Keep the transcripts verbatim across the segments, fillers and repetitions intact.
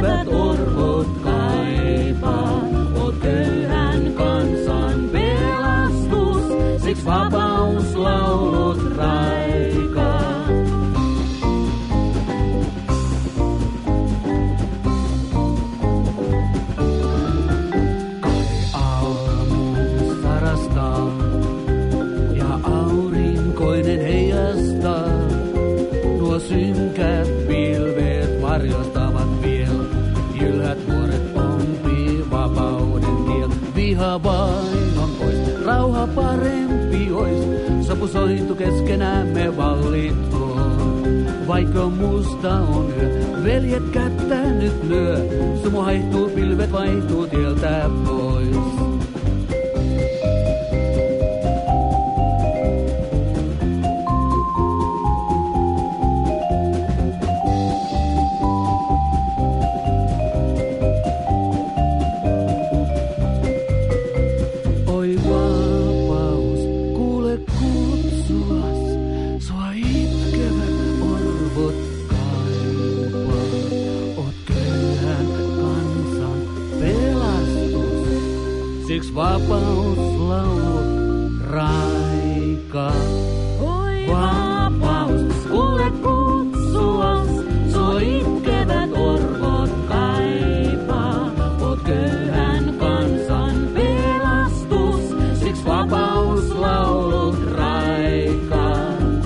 itkevät orvot kaipaa. Oot köyhän kansan pelastus, siksi vapauslaulut raikaa. Synkät pilvet varjostavat vielä, jylhät vuoret pompii vapauden tiel. Viha vain on pois, rauha parempi ois, sopusointu keskenämme vallitkoon. Vaikka musta on yö, veljet kättä nyt lyö, sumu haihtuu, pilvet vaihtuu tieltä pois. Siksi vapauslaulu raikaa. Oi vapaus, kuule kutsuas, sua itkevät orvot kaipaa. Oot köyhän kansan pelastus, siksi vapauslaulu raikaa.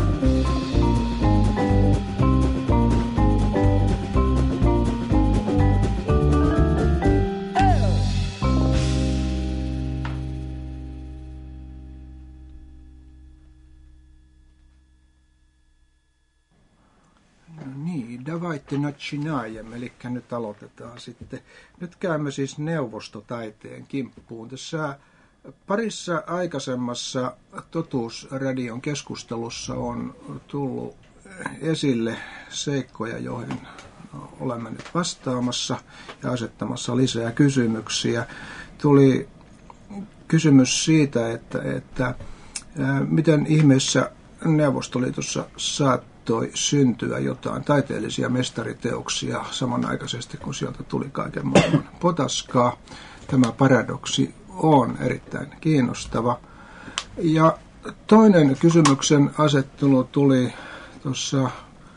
Давайте начинаем, eli nyt aloitetaan sitten. Nyt käymme siis neuvostotaiteen kimppuun. Tässä parissa aikaisemmassa Totuusradion keskustelussa on tullut esille seikkoja, joihin olemme nyt vastaamassa ja asettamassa lisää kysymyksiä. Tuli kysymys siitä, että, että miten ihmeessä Neuvostoliitossa saattoi syntyä jotain taiteellisia mestariteoksia samanaikaisesti, kun sieltä tuli kaiken maailman potaskaa. Tämä paradoksi on erittäin kiinnostava. Ja toinen kysymyksen asettelu tuli tuossa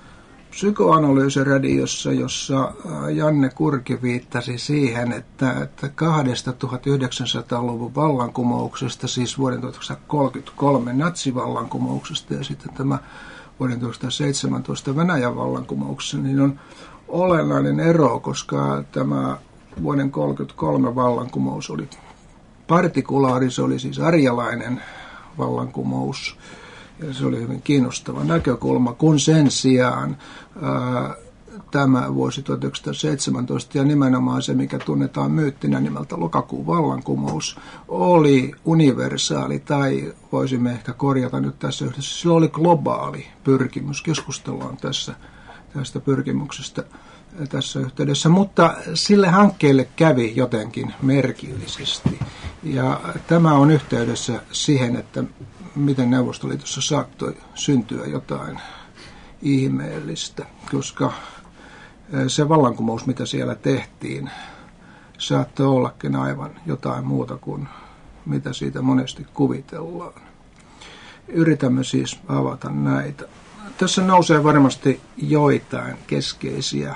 Psykoanalyysiradiossa, jossa Janne Kurki viittasi siihen, että, että kahdesta tuhatyhdeksänsataaluvun vallankumouksesta, siis vuoden tuhatyhdeksänsataakolmekymmentäkolme natsivallankumouksesta ja sitten tämä vuoden tuhatyhdeksänsataaseitsemäntoista Venäjän vallankumouksessa, niin on olennainen ero, koska tämä vuoden tuhatyhdeksänsataakolmekymmentäkolme vallankumous oli partikulaari, se oli siis arjalainen vallankumous, ja se oli hyvin kiinnostava näkökulma, kun sen sijaan ää, tämä vuosi tuhatyhdeksänsataaseitsemäntoista ja nimenomaan se, mikä tunnetaan myyttinä nimeltä lokakuun vallankumous, oli universaali, tai voisimme ehkä korjata nyt tässä yhdessä, sillä oli globaali pyrkimys. Keskustellaan tässä, tästä pyrkimyksestä tässä yhteydessä, mutta sille hankkeelle kävi jotenkin merkillisesti. Ja tämä on yhteydessä siihen, että miten Neuvostoliitossa saattoi syntyä jotain ihmeellistä, koska se vallankumous, mitä siellä tehtiin, saattoi ollakin aivan jotain muuta kuin mitä siitä monesti kuvitellaan. Yritämme siis avata näitä. Tässä nousee varmasti joitain keskeisiä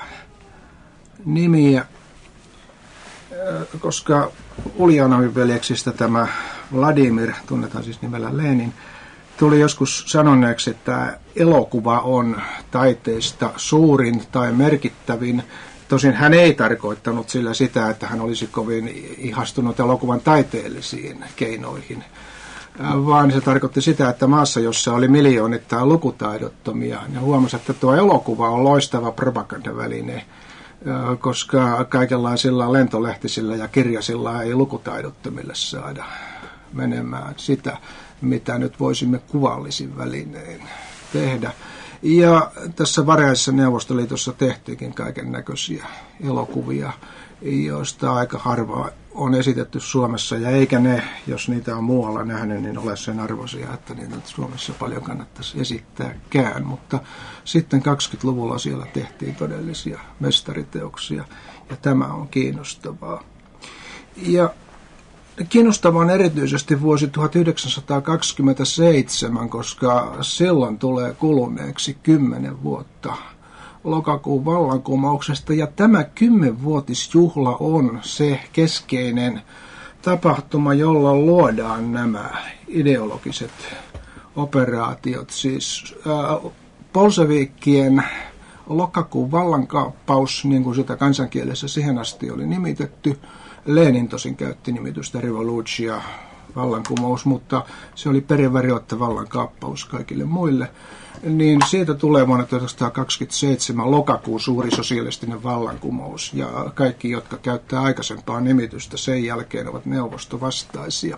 nimiä, koska Uljanovin veljeksistä tämä Vladimir, tunnetaan siis nimellä Lenin, tuli joskus sanoneeksi, että elokuva on taiteista suurin tai merkittävin. Tosin hän ei tarkoittanut sillä sitä, että hän olisi kovin ihastunut elokuvan taiteellisiin keinoihin, vaan se tarkoitti sitä, että maassa, jossa oli miljoonittain lukutaidottomia, ja huomasi, että tuo elokuva on loistava propagandaväline, koska kaikenlaisilla lentolehtisillä ja kirjasilla ei lukutaidottomille saada menemään sitä, mitä nyt voisimme kuvallisin välinein tehdä. Ja tässä varhaisessa Neuvostoliitossa tehtiinkin kaiken näköisiä elokuvia, joista aika harva on esitetty Suomessa, ja eikä ne, jos niitä on muualla nähnyt, niin ole sen arvoisia, että niitä Suomessa paljon kannattaisi esittääkään. Mutta sitten kaksikymmentäluvulla siellä tehtiin todellisia mestariteoksia. Ja tämä on kiinnostavaa. Ja kiinnostavaa on erityisesti vuosi tuhatyhdeksänsataakaksikymmentäseitsemän, koska silloin tulee kuluneeksi kymmenen vuotta lokakuun vallankumouksesta. Ja tämä kymmenvuotisjuhla on se keskeinen tapahtuma, jolla luodaan nämä ideologiset operaatiot. Siis äh, bolshevikkien lokakuun vallankaappaus, niin kuin sitä kansankielessä siihen asti oli nimitetty. Lenin tosin käytti nimitystä revolutia, vallankumous, mutta se oli periväriottä vallankaappaus kaikille muille. Niin siitä tulee vuonna tuhatyhdeksänsataakaksikymmentäseitsemän lokakuun suuri sosialistinen vallankumous, ja kaikki, jotka käyttää aikaisempaa nimitystä sen jälkeen, ovat neuvostovastaisia.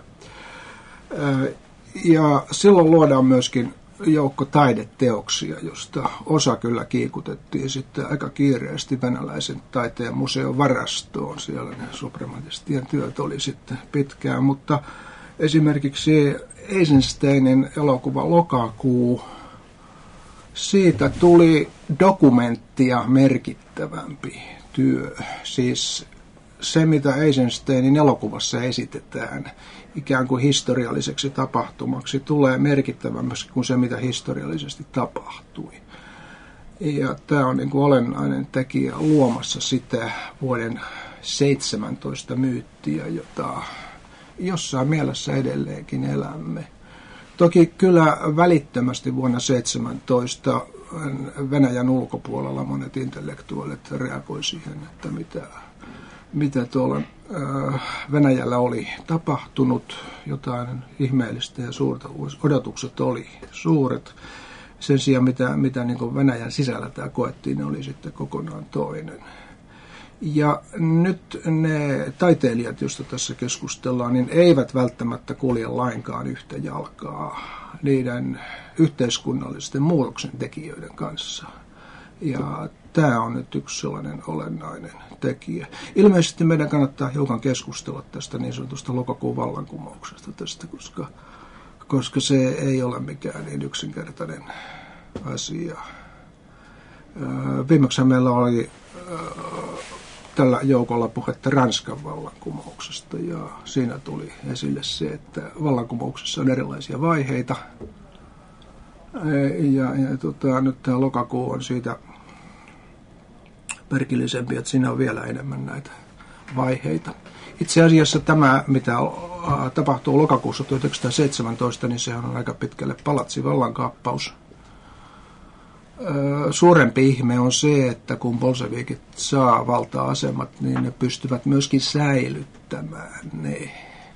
Ja silloin luodaan myöskin joukko taideteoksia, josta osa kyllä kiikutettiin sitten aika kiireesti venäläisen taiteen museon varastoon. Siellä ne suprematistien työt oli sitten pitkään, mutta esimerkiksi Eisensteinin elokuva Lokakuu, siitä tuli dokumenttia merkittävämpi työ. Siis se, mitä Eisensteinin elokuvassa esitetään ikään kuin historialliseksi tapahtumaksi, tulee merkittävämmäksi kuin se, mitä historiallisesti tapahtui. Ja tämä on niin kuin olennainen tekijä luomassa sitä vuoden seitsemäntoista myyttiä, jota jossain mielessä edelleenkin elämme. Toki kyllä välittömästi vuonna seitsemäntoista Venäjän ulkopuolella monet intellektuaalit reagoi siihen, että mitä, mitä tuolla Venäjällä oli tapahtunut, jotain ihmeellistä ja suurta. Odotukset oli suuret. Sen sijaan, mitä, mitä niin kuin Venäjän sisällä tämä koettiin, ne oli sitten kokonaan toinen. Ja nyt ne taiteilijat, joista tässä keskustellaan, niin eivät välttämättä kulje lainkaan yhtä jalkaa niiden yhteiskunnallisten muutoksen tekijöiden kanssa. Ja tämä on nyt yksi sellainen olennainen tekijä. Ilmeisesti meidän kannattaa hiukan keskustella tästä niin sanotusta lokakuun vallankumouksesta tästä, koska, koska se ei ole mikään niin yksinkertainen asia. Viimeksi meillä oli tällä joukolla puhetta Ranskan vallankumouksesta, ja siinä tuli esille se, että vallankumouksessa on erilaisia vaiheita. Ja, ja tota, nyt tämä lokakuu on siitä merkillisempi, että siinä on vielä enemmän näitä vaiheita. Itse asiassa tämä, mitä tapahtuu lokakuussa tuhatyhdeksänsataaseitsemäntoista, niin sehän on aika pitkälle palatsi vallankaappaus. Suurempi ihme on se, että kun bolshevikit saa valta-asemat, niin ne pystyvät myöskin säilyttämään ne.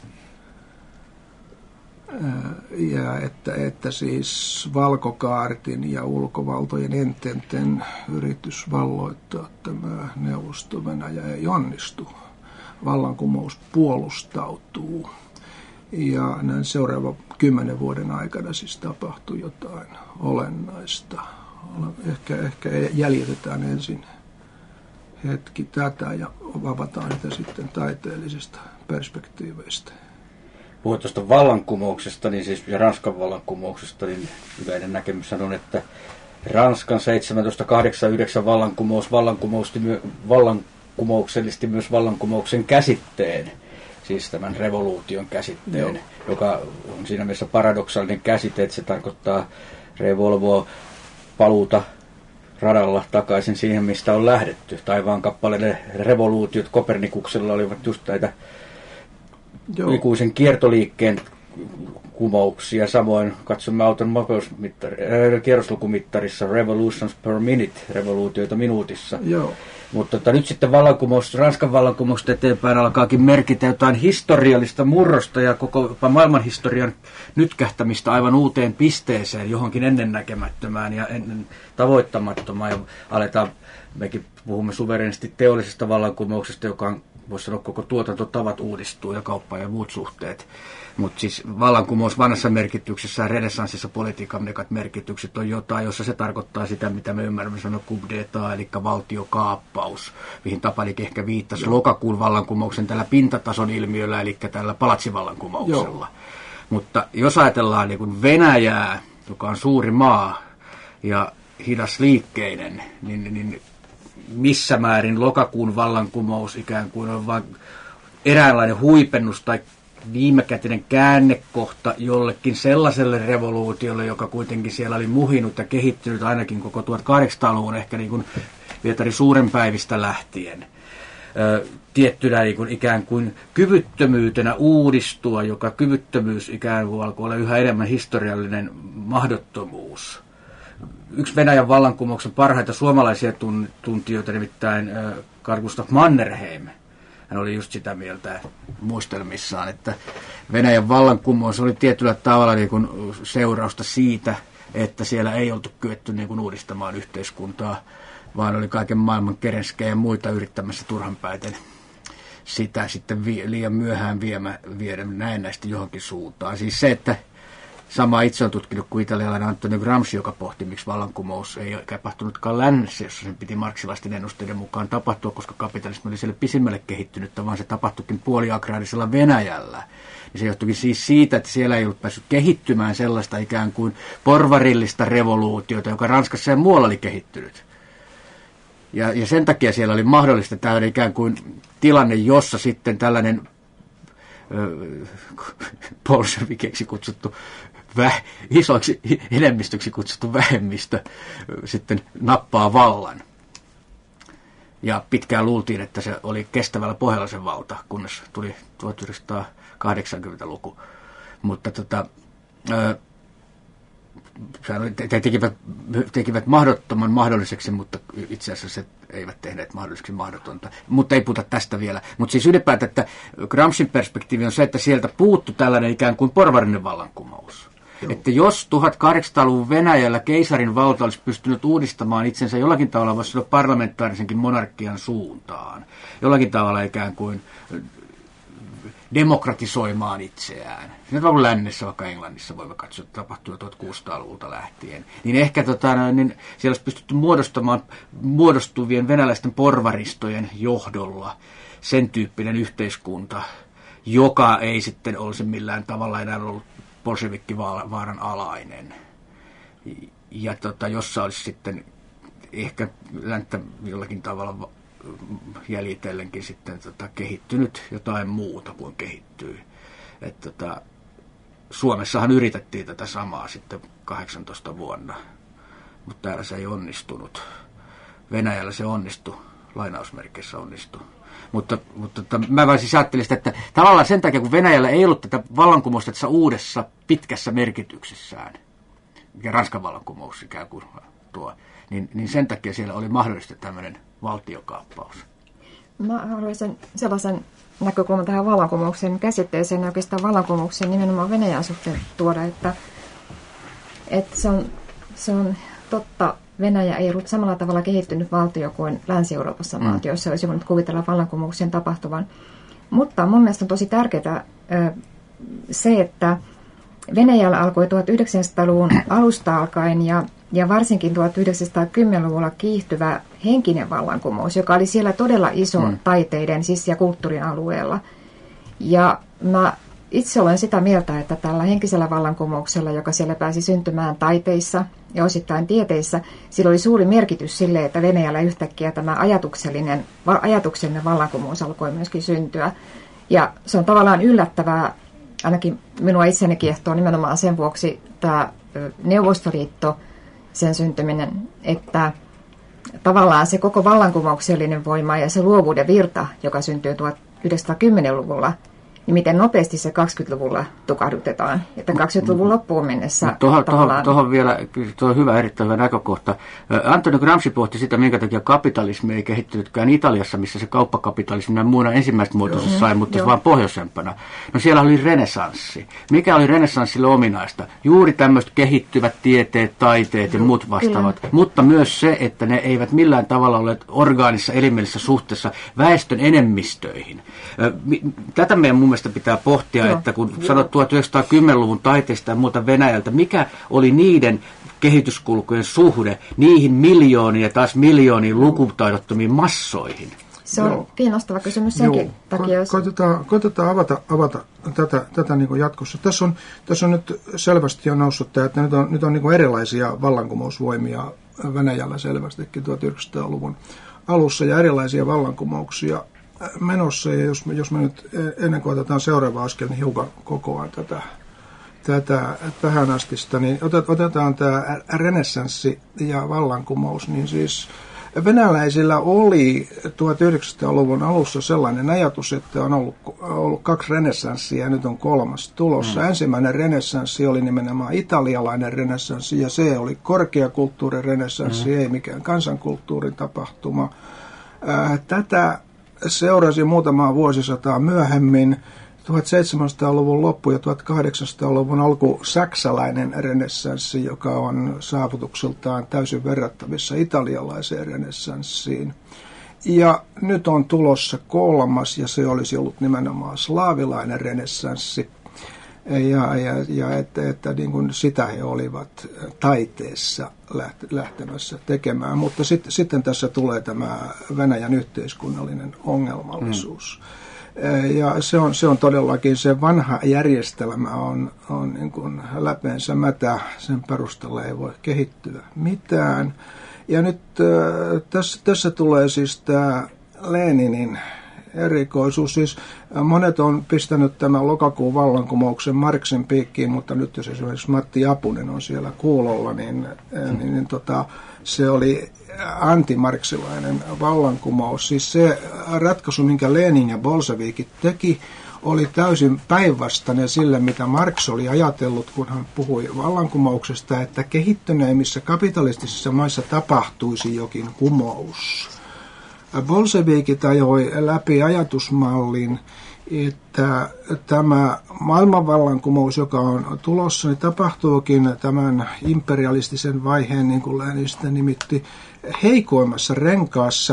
Ja että, että siis valkokaartin ja ulkovaltojen ententen yritys valloittaa tämä Neuvosto-Venäjä ei onnistu. Vallankumous puolustautuu. Ja näin seuraavan kymmenen vuoden aikana siis tapahtui jotain olennaista. Ehkä, ehkä jäljitetään ensin hetki tätä ja avataan sitä sitten taiteellisesta perspektiiveistä. Puhuit tuosta vallankumouksesta, niin siis, ja Ranskan vallankumouksesta, niin yleinen näkemys on, että Ranskan seitsemäntoista kahdeksankymmentäyhdeksän vallankumous vallankumousti, vallankumouksellisti myös vallankumouksen käsitteen, siis tämän revoluution käsitteen, Joo. joka on siinä mielessä paradoksaalinen käsite, että se tarkoittaa revolvoa paluuta radalla takaisin siihen, mistä on lähdetty. Taivaan kappaleiden revoluutiot Kopernikuksella olivat just näitä Joo. ikuisen kiertoliikkeen kumouksia. Samoin katsomme auton äh, kierroslukumittarissa Revolutions per Minute, revoluutioita minuutissa. Joo. Mutta tota, nyt sitten vallankumous, Ranskan vallankumousta eteenpäin alkaakin merkitä jotain historiallista murrosta ja koko maailmanhistorian nytkähtämistä aivan uuteen pisteeseen, johonkin ennennäkemättömään ja ennen tavoittamattomaan. Ja aletaan, mekin puhumme suverenisti teollisesta vallankumouksesta, joka on, voisi sanoa, koko tuotantotavat uudistuu ja kauppa ja muut suhteet. Mutta siis vallankumous vanhassa merkityksessä ja renessanssissa politiikan mekat merkitykset on jotain, jossa se tarkoittaa sitä, mitä me ymmärrämme sanoa coup d'etat, eli valtiokaappaus, mihin Tapanikin ehkä viittasi Joo. lokakuun vallankumouksen tällä pintatason ilmiöllä, eli tällä palatsivallankumouksella. Mutta jos ajatellaan niin kuin Venäjää, joka on suuri maa ja hidas liikkeinen, niin, niin missä määrin lokakuun vallankumous ikään kuin on vain eräänlainen huipennus tai viimekätinen käännekohta jollekin sellaiselle revoluutiolle, joka kuitenkin siellä oli muhinut ja kehittynyt ainakin koko tuhatkahdeksansataaluvun ehkä niin kuin Pietari Suurenpäivistä lähtien. Ö, tiettynä niin kuin ikään kuin kyvyttömyytenä uudistua, joka kyvyttömyys ikään kuin alkoi olla yhä enemmän historiallinen mahdottomuus. Yksi Venäjän vallankumouksen parhaita suomalaisia tuntijoita, nimittäin Carl Gustaf Mannerheim, hän oli just sitä mieltä muistelmissaan, että Venäjän vallankumous oli tietyllä tavalla niin kuin seurausta siitä, että siellä ei oltu kyetty niin kuin uudistamaan yhteiskuntaa, vaan oli kaiken maailman kerenskejä ja muita yrittämässä turhanpäiten sitä sitten vi- liian myöhään viemä, viedä näennäisesti johonkin suuntaan. Siis se, että sama itse on tutkinut kuin italialainen Antonio Gramsci, joka pohti, miksi vallankumous ei tapahtunutkaan lännessä, jossa sen piti marksilaisten ennusteiden mukaan tapahtua, koska kapitalismi oli siellä pisimmälle kehittynyttä, vaan se tapahtuikin puoliagraarisella Venäjällä. Ja se johtuikin siis siitä, että siellä ei ollut päässyt kehittymään sellaista ikään kuin porvarillista revoluutiota, joka Ranskassa ja muualla oli kehittynyt. Ja, ja sen takia siellä oli mahdollista tällainen ikään kuin tilanne, jossa sitten tällainen bolshevikeiksi kutsuttu Vä, isoiksi enemmistöksi kutsuttu vähemmistö sitten nappaa vallan. Ja pitkään luultiin, että se oli kestävällä pohjalla se valta, kunnes tuli tuhatyhdeksänsataakahdeksankymmentäluku. Mutta tota, te tekivät, tekivät mahdottoman mahdolliseksi, mutta itse asiassa se eivät tehneet mahdolliseksi mahdotonta. Mutta ei puhuta tästä vielä. Mutta siis ylipäätään, että Gramscin perspektiivi on se, että sieltä puuttui tällainen ikään kuin porvarinen vallankumous. Joo. Että jos tuhatkahdeksansataaluvun Venäjällä keisarin valta olisi pystynyt uudistamaan itsensä jollakin tavalla, voisi olla parlamentaarisenkin monarkian suuntaan, jollakin tavalla ikään kuin demokratisoimaan itseään. Nyt on lännessä, vaikka Englannissa voimme katsoa, että tapahtui tuhatkuusisataaluvulta lähtien. Niin ehkä tota, niin siellä olisi pystytty muodostamaan muodostuvien venäläisten porvaristojen johdolla sen tyyppinen yhteiskunta, joka ei sitten olisi millään tavalla enää ollut bolshevikkivaaran alainen. Ja tota, jossa olisi sitten ehkä länttä jollakin tavalla jäljitellenkin sitten tota, kehittynyt jotain muuta kuin kehittyy. Et, tota, Suomessahan yritettiin tätä samaa sitten kahdeksantoista vuonna, mutta täällä se ei onnistunut. Venäjällä se onnistui, lainausmerkeissä onnistui. Mutta, mutta tota, mä vaan siis ajattelin sitä, että tavallaan sen takia, kun Venäjällä ei ollut tätä vallankumousta tässä uudessa pitkässä merkityksessään, mikä Ranskan vallankumous ikään kuin tuo, niin, niin sen takia siellä oli mahdollista tämmöinen valtiokaappaus. Mä haluaisin sellaisen näkökulman tähän vallankumouksen käsitteeseen ja oikeastaan vallankumouksen nimenomaan Venäjän suhteen tuoda, että, että se, on, se on totta. Venäjä ei ollut samalla tavalla kehittynyt valtio kuin Länsi-Euroopassa mm. maat, joissa olisi voinut kuvitella vallankumouksen tapahtuvan. Mutta mun mielestä on tosi tärkeää se, että Venäjällä alkoi tuhatyhdeksänsataaluvun alusta alkaen ja, ja varsinkin tuhatyhdeksänsataakymmenluvulla kiihtyvä henkinen vallankumous, joka oli siellä todella iso mm. taiteiden siis ja kulttuurin alueella. Ja mä itse olen sitä mieltä, että tällä henkisellä vallankumouksella, joka siellä pääsi syntymään taiteissa ja osittain tieteissä, sillä oli suuri merkitys sille, että Venäjällä yhtäkkiä tämä ajatuksellinen, ajatuksellinen vallankumous alkoi myöskin syntyä. Ja se on tavallaan yllättävää, ainakin minua itseni kiehtoo nimenomaan sen vuoksi tämä Neuvostoliitto, sen syntyminen, että tavallaan se koko vallankumouksellinen voima ja se luovuuden virta, joka syntyy tuhatyhdeksänsataakymmenluvulla, niin miten nopeasti se kaksikymmentäluvulla tukahdutetaan, että kaksikymmentäluvun loppuun mennessä. Tuohon, tavallaan... tuohon vielä, tuo on hyvä, erittäin hyvä näkökohta. Antonio Gramsci pohti sitä, minkä takia kapitalismi ei kehittynytkään Italiassa, missä se kauppakapitalismi näin muuna ensimmäistä muotoisessa sai, mutta joo. vaan pohjoisempana. No siellä oli renesanssi. Mikä oli renesanssille ominaista? Juuri tämmöiset kehittyvät tieteet, taiteet ja joo, muut vastaavat, kyllä. Mutta myös se, että ne eivät millään tavalla ole orgaanisessa elimellisessä suhteessa väestön enemmistöihin. Tätä meidän mun mielestä pitää pohtia, joo, että kun joo. sanot tuhatyhdeksänsataakymmenluvun taiteesta ja muuta Venäjältä, mikä oli niiden kehityskulkujen suhde niihin miljooniin ja taas miljooniin lukutaidottomiin massoihin? Se on joo. kiinnostava kysymys senkin joo. takia. Jos... Koitetaan, koitetaan avata, avata tätä, tätä niin kuin jatkossa. Tässä on, tässä on nyt selvästi jo noussut tämä, että nyt on, nyt on niin kuin erilaisia vallankumousvoimia Venäjällä selvästikin tuhatyhdeksänsataaluvun alussa ja erilaisia vallankumouksia menossa. Ja jos, jos me nyt ennen kuin otetaan seuraava askel, niin hiukan kokoaan tätä, tätä tähän astista, niin otetaan tämä renessanssi ja vallankumous, niin siis venäläisillä oli tuhatyhdeksänsataaluvun alussa sellainen ajatus, että on ollut, ollut kaksi renessanssia ja nyt on kolmas tulossa. Mm. Ensimmäinen renessanssi oli nimenomaan italialainen renessanssi ja se oli korkeakulttuurin renessanssi, mm. ei mikään kansankulttuurin tapahtuma. Tätä seurasi muutamaa vuosisataa myöhemmin tuhatseitsemänsataaluvun loppu ja tuhatkahdeksansataaluvun alku saksalainen renessanssi, joka on saavutukseltaan täysin verrattavissa italialaiseen renessanssiin. Ja nyt on tulossa kolmas, ja se olisi ollut nimenomaan slaavilainen renessanssi. Ja, ja, ja että, että niin kuin sitä he olivat taiteessa lähtemässä tekemään. Mutta sit, sitten tässä tulee tämä Venäjän yhteiskunnallinen ongelmallisuus. Mm. Ja se on, se on todellakin, se vanha järjestelmä on, on niin kuin läpeensä mätä, sen perusteella ei voi kehittyä mitään. Ja nyt tässä, tässä tulee siis tämä Leninin erikoisuus. Siis monet on pistänyt tämän lokakuun vallankumouksen Marxin piikkiin, mutta nyt jos esimerkiksi Matti Apunen on siellä kuulolla, niin, mm. niin, niin tota, se oli antimarksilainen vallankumous. Siis se ratkaisu, minkä Lenin ja bolsevikit teki, oli täysin päinvastainen sille, mitä Marx oli ajatellut, kun hän puhui vallankumouksesta, että kehittyneimmissä kapitalistisissa maissa tapahtuisi jokin kumous. Bolsevikit ajoi läpi ajatusmallin, että tämä maailmanvallankumous, joka on tulossa, niin tapahtuukin tämän imperialistisen vaiheen, niin kuin Lenin sitä nimitti, heikoimmassa renkaassa,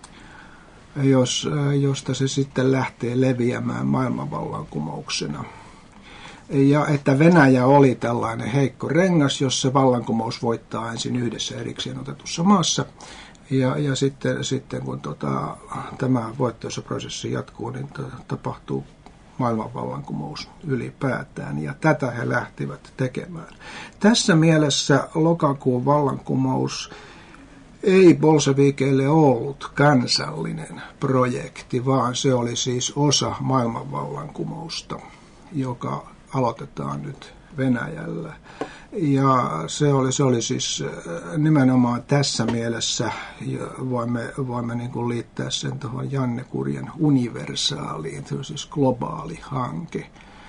jos, josta se sitten lähtee leviämään maailmanvallankumouksena. Ja että Venäjä oli tällainen heikko rengas, jossa vallankumous voittaa ensin yhdessä erikseen otetussa maassa. Ja, ja sitten, sitten kun tota, tämä voittoisuusprosessi jatkuu, niin t- tapahtuu maailmanvallankumous ylipäätään. Ja tätä he lähtivät tekemään. Tässä mielessä lokakuun vallankumous ei bolsevikeille ollut kansallinen projekti, vaan se oli siis osa maailmanvallankumousta, joka aloitetaan nyt Venäjällä. Ja se oli, se oli siis nimenomaan tässä mielessä, voimme, voimme niin kuin liittää sen tuohon Janne Kurjen universaaliin, se on siis globaali hanke.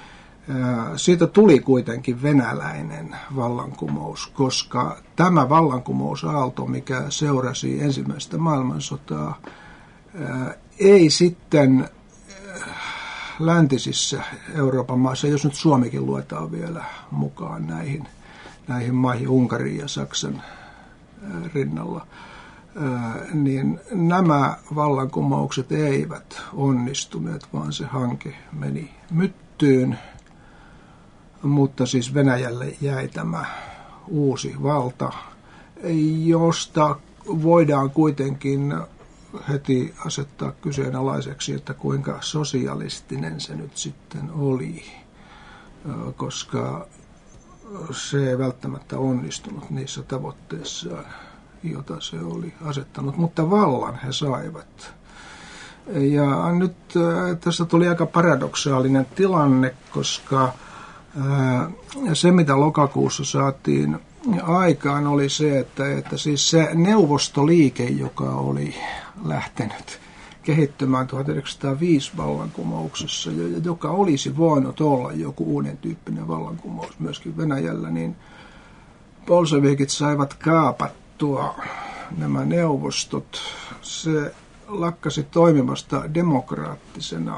Siitä tuli kuitenkin venäläinen vallankumous, koska tämä vallankumousaalto, mikä seurasi ensimmäistä maailmansotaa, ei sitten läntisissä Euroopan maissa, jos nyt Suomikin luetaan vielä mukaan näihin, näihin maihin, Unkarin ja Saksan rinnalla, niin nämä vallankumoukset eivät onnistuneet, vaan se hanke meni myttyyn. Mutta siis Venäjälle jäi tämä uusi valta, josta voidaan kuitenkin heti asettaa kyseenalaiseksi, että kuinka sosialistinen se nyt sitten oli, koska se ei välttämättä onnistunut niissä tavoitteissaan, jota se oli asettanut, mutta vallan he saivat. Ja nyt tässä tuli aika paradoksaalinen tilanne, koska se, mitä lokakuussa saatiin aikaan, oli se, että, että siis se neuvostoliike, joka oli lähtenyt kehittymään tuhatyhdeksänsataaviisi vallankumouksessa, ja joka olisi voinut olla joku uuden tyyppinen vallankumous myöskin Venäjällä, niin bolsevikit saivat kaapattua nämä neuvostot. Se lakkasi toimimasta demokraattisena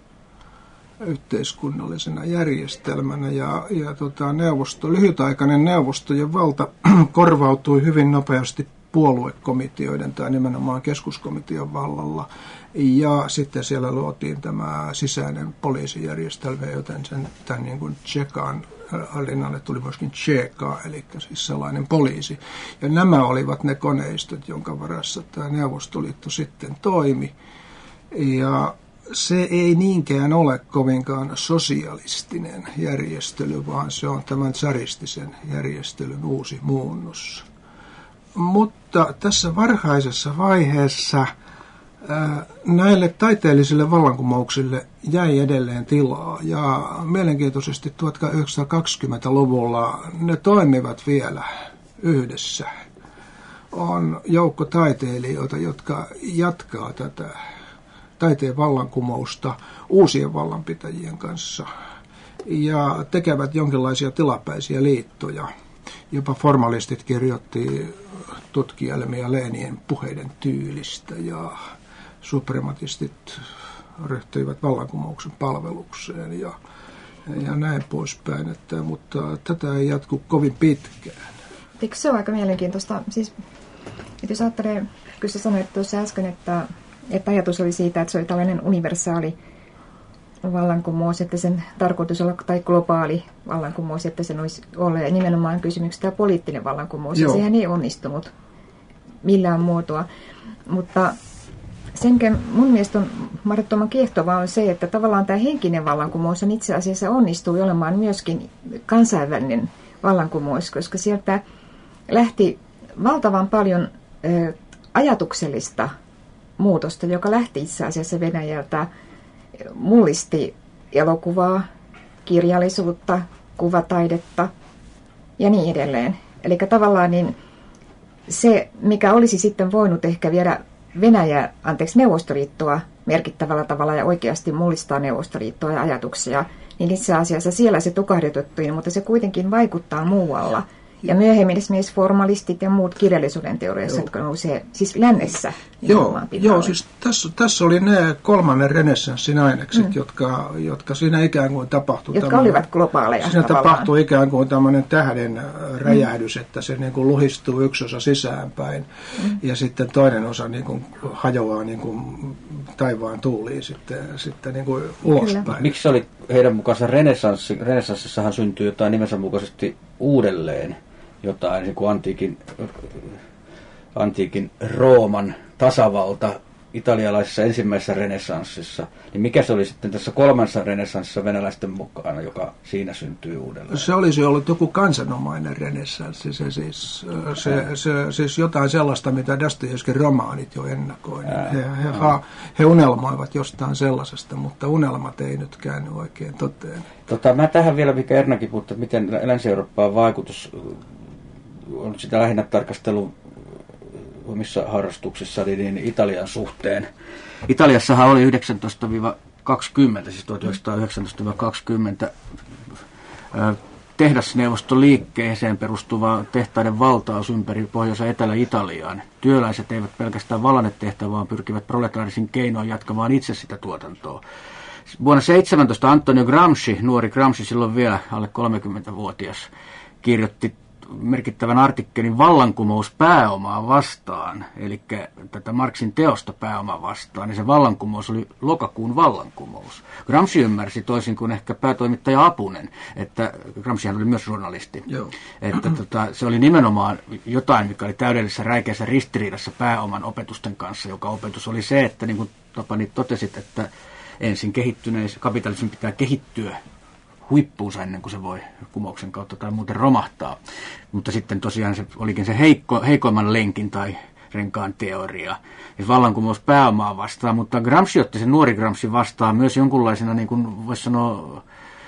yhteiskunnallisena järjestelmänä ja, ja tota, neuvosto, lyhytaikainen neuvostojen valta korvautui hyvin nopeasti puoluekomiteoiden tai nimenomaan keskuskomitean vallalla. Ja sitten siellä luotiin tämä sisäinen poliisijärjestelmä, joten sen, tämän niin kuin Tsekan rinnalle tuli myöskin Tseka, eli siis sellainen poliisi. Ja nämä olivat ne koneistot, jonka varassa tämä Neuvostoliitto sitten toimi. Ja se ei niinkään ole kovinkaan sosialistinen järjestely, vaan se on tämän tsaristisen järjestelyn uusi muunnos. Mutta tässä varhaisessa vaiheessa Näille taiteellisille vallankumouksille jäi edelleen tilaa ja mielenkiintoisesti tuhatyhdeksänsataakaksikymmentäluvulla ne toimivat vielä yhdessä. On joukko taiteilijoita, jotka jatkaa tätä taiteen vallankumousta uusien vallanpitäjien kanssa ja tekevät jonkinlaisia tilapäisiä liittoja. Jopa formalistit kirjoitti tutkielmia Leninin puheiden tyylistä ja suprematistit ryhtyivät vallankumouksen palvelukseen ja, ja näin poispäin, että, mutta tätä ei jatku kovin pitkään. Eikö se ole aika mielenkiintoista? Siis, että jos ajattelee, kun sä sanoit tuossa äsken, että, että ajatus oli siitä, että se oli tällainen universaali vallankumous, että sen tarkoitus olla, tai globaali vallankumous, että sen olisi ollut nimenomaan kysymyksessä tämä poliittinen vallankumous, Joo. ja sehän ei onnistunut millään muotoa, mutta sen mun mielestä on mahdottoman kiehtovaa on se, että tavallaan tämä henkinen vallankumous on itse asiassa onnistui olemaan myöskin kansainvälinen vallankumous, koska sieltä lähti valtavan paljon ö, ajatuksellista muutosta, joka lähti itse asiassa Venäjältä, mullisti elokuvaa, kirjallisuutta, kuvataidetta ja niin edelleen. Eli tavallaan niin se, mikä olisi sitten voinut ehkä viedä Venäjä, anteeksi Neuvostoliittoa merkittävällä tavalla ja oikeasti mullistaa Neuvostoliittoa ja ajatuksia, niin itse asiassa siellä se tukahdutettiin, mutta se kuitenkin vaikuttaa muualla. Ja myöhemmin esimerkiksi formalistit ja muut kirjallisuuden teoriassa, jotka nousee siis lännessä. Joo, joo siis tässä, tässä oli ne kolmannen renessanssin ainekset, mm. jotka, jotka siinä ikään kuin tapahtui. Jotka olivat globaaleja. Siinä tavallaan tapahtui ikään kuin tämmöinen tähden räjähdys, mm. että se niin kuin luhistuu yksi osa sisäänpäin mm. ja sitten toinen osa niin kuin hajoaa niin kuin taivaan tuuliin sitten, sitten niin kuin ulospäin. Kyllä. Miksi se oli heidän mukaansa renessanssi? Renessanssissahan syntyy jotain nimensä mukaisesti uudelleen. Jotain niin kuin antiikin, antiikin Rooman tasavalta italialaisessa ensimmäisessä renessanssissa. Niin mikä se oli sitten tässä kolmannessa renessanssissa venäläisten mukana, joka siinä syntyy uudelleen? Se olisi ollut joku kansanomainen renessanssi, se siis, se, se, siis jotain sellaista, mitä Dostojevskin romaanit jo ennakoi. He, he, he unelmoivat jostain sellaisesta, mutta unelmat ei nyt käynyt oikein toteen. Tota, mä tähän vielä, mikä Ernakin puhuttu, että miten Länsi-Eurooppaan vaikutus on sitä lähinnä tarkastelu omissa harrastuksissa niin Italian suhteen. Italiassahan oli yhdeksäntoista kaksikymmentä, siis tuhatyhdeksänsataayhdeksäntoista kaksikymmentä tehdasneuvostoliikkeeseen perustuva tehtaiden valtaus ympäri Pohjois- ja Etelä-Italiaan. Työläiset eivät pelkästään valanneet tehtävää, vaan pyrkivät proletaarisin keinoin jatkamaan itse sitä tuotantoa. Vuonna seitsemäntoista Antonio Gramsci, nuori Gramsci, silloin vielä alle kolmekymmentävuotias, kirjoitti merkittävän artikkelin vallankumous pääomaa vastaan, eli tätä Marxin teosta pääomaa vastaan, niin se vallankumous oli lokakuun vallankumous. Gramsci ymmärsi toisin kuin ehkä päätoimittaja Apunen, että Gramscihan oli myös journalisti, Joo. että tota, se oli nimenomaan jotain, mikä oli täydellisessä räikeässä ristiriidassa pääoman opetusten kanssa, joka opetus oli se, että niin kuin Tapani totesit, että ensin kehittyneis, kapitalismin pitää kehittyä huippuunsa ennen kuin se voi kumouksen kautta tai muuten romahtaa. Mutta sitten tosiaan se olikin se heikko, heikoimman lenkin tai renkaan teoria. Ja vallankumous pääomaa vastaan, mutta Gramsci otti sen nuori Gramsci vastaan myös jonkunlaisena, niin kuin voisi sanoa,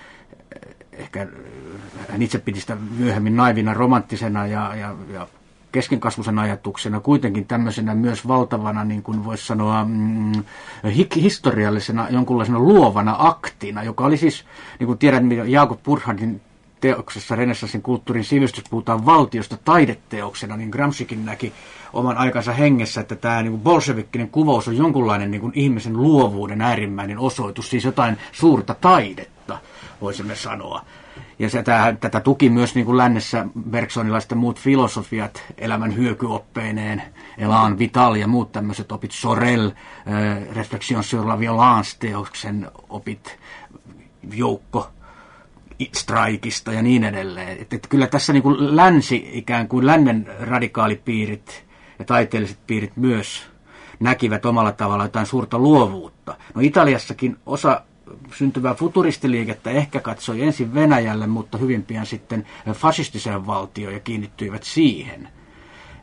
ehkä hän itse piti sitä myöhemmin naivina romanttisena ja, ja, ja keskenkasvuisen ajatuksena, kuitenkin tämmöisenä myös valtavana, niin kuin voisi sanoa, mm, historiallisena, jonkunlaisena luovana aktina, joka oli siis, niin kuin tiedät, Jakub Burckhartin teoksessa renessanssin kulttuurin sivistys puhutaan valtiosta taideteoksena, niin Gramscikin näki oman aikansa hengessä, että tämä niin kuin bolshevikkinen kuvous on jonkunlainen niin kuin ihmisen luovuuden äärimmäinen osoitus, siis jotain suurta taidetta, voisimme sanoa. Ja se, tähän, tätä tuki myös niin kuin lännessä Bergsonilaiset ja muut filosofiat, elämän hyökyoppeineen, Elan Vital ja muut tämmöiset opit, Sorel, äh, Reflexion sur la violence-teoksen opit, joukko Straikista ja niin edelleen. Et, et kyllä tässä niin kuin länsi, ikään kuin lännen radikaalipiirit ja taiteelliset piirit myös näkivät omalla tavalla jotain suurta luovuutta. No Italiassakin osa syntyvää futuristiliikettä ehkä katsoi ensin Venäjälle, mutta hyvin pian sitten fasistiseen valtioon ja kiinnittyivät siihen.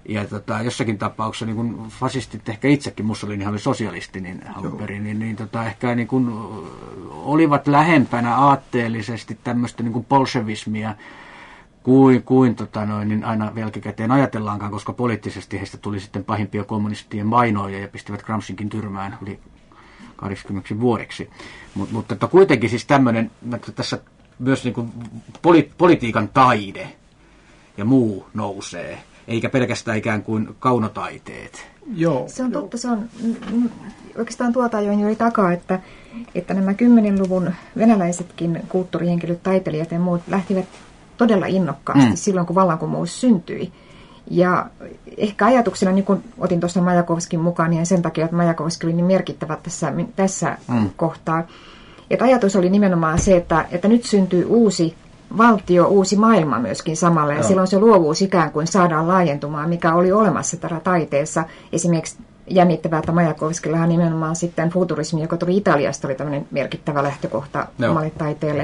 Ja tota, jossakin tapauksessa niin kun fasistit, ehkä itsekin, Mussolinihan oli sosialisti niin alun perin, niin, niin tota, ehkä niin kun, olivat lähempänä aatteellisesti tämmöistä niin kun bolshevismia kuin, kuin tota noin, niin aina jälkikäteen ajatellaankaan, koska poliittisesti heistä tuli sitten pahimpia kommunistien mainoja ja pistivät Gramscinkin tyrmään yli kaksikymmentä vuodeksi. Mut, mutta että kuitenkin siis tämmöinen, tässä myös niin kuin poli, politiikan taide ja muu nousee, eikä pelkästään ikään kuin kaunotaiteet. Joo, se on joo. totta, se on oikeastaan tuota ajoin juuri takaa, että, että nämä kymmenen luvun venäläisetkin kulttuurihenkilöt, taiteilijat ja muut lähtivät todella innokkaasti mm. silloin, kun vallankumous syntyi. Ja ehkä ajatuksena, niin kun otin tuossa Majakovskin mukaan, niin sen takia, että Majakovski oli niin merkittävä tässä, tässä mm. kohtaa. Että ajatus oli nimenomaan se, että, että nyt syntyy uusi valtio, uusi maailma myöskin samalla. Ja Joo. silloin se luovuus ikään kuin saadaan laajentumaan, mikä oli olemassa täällä taiteessa. Esimerkiksi jännittävää, että Majakovskillahan nimenomaan sitten futurismi, joka tuli Italiasta, oli tämmöinen merkittävä lähtökohta Joo. omalle taiteelle.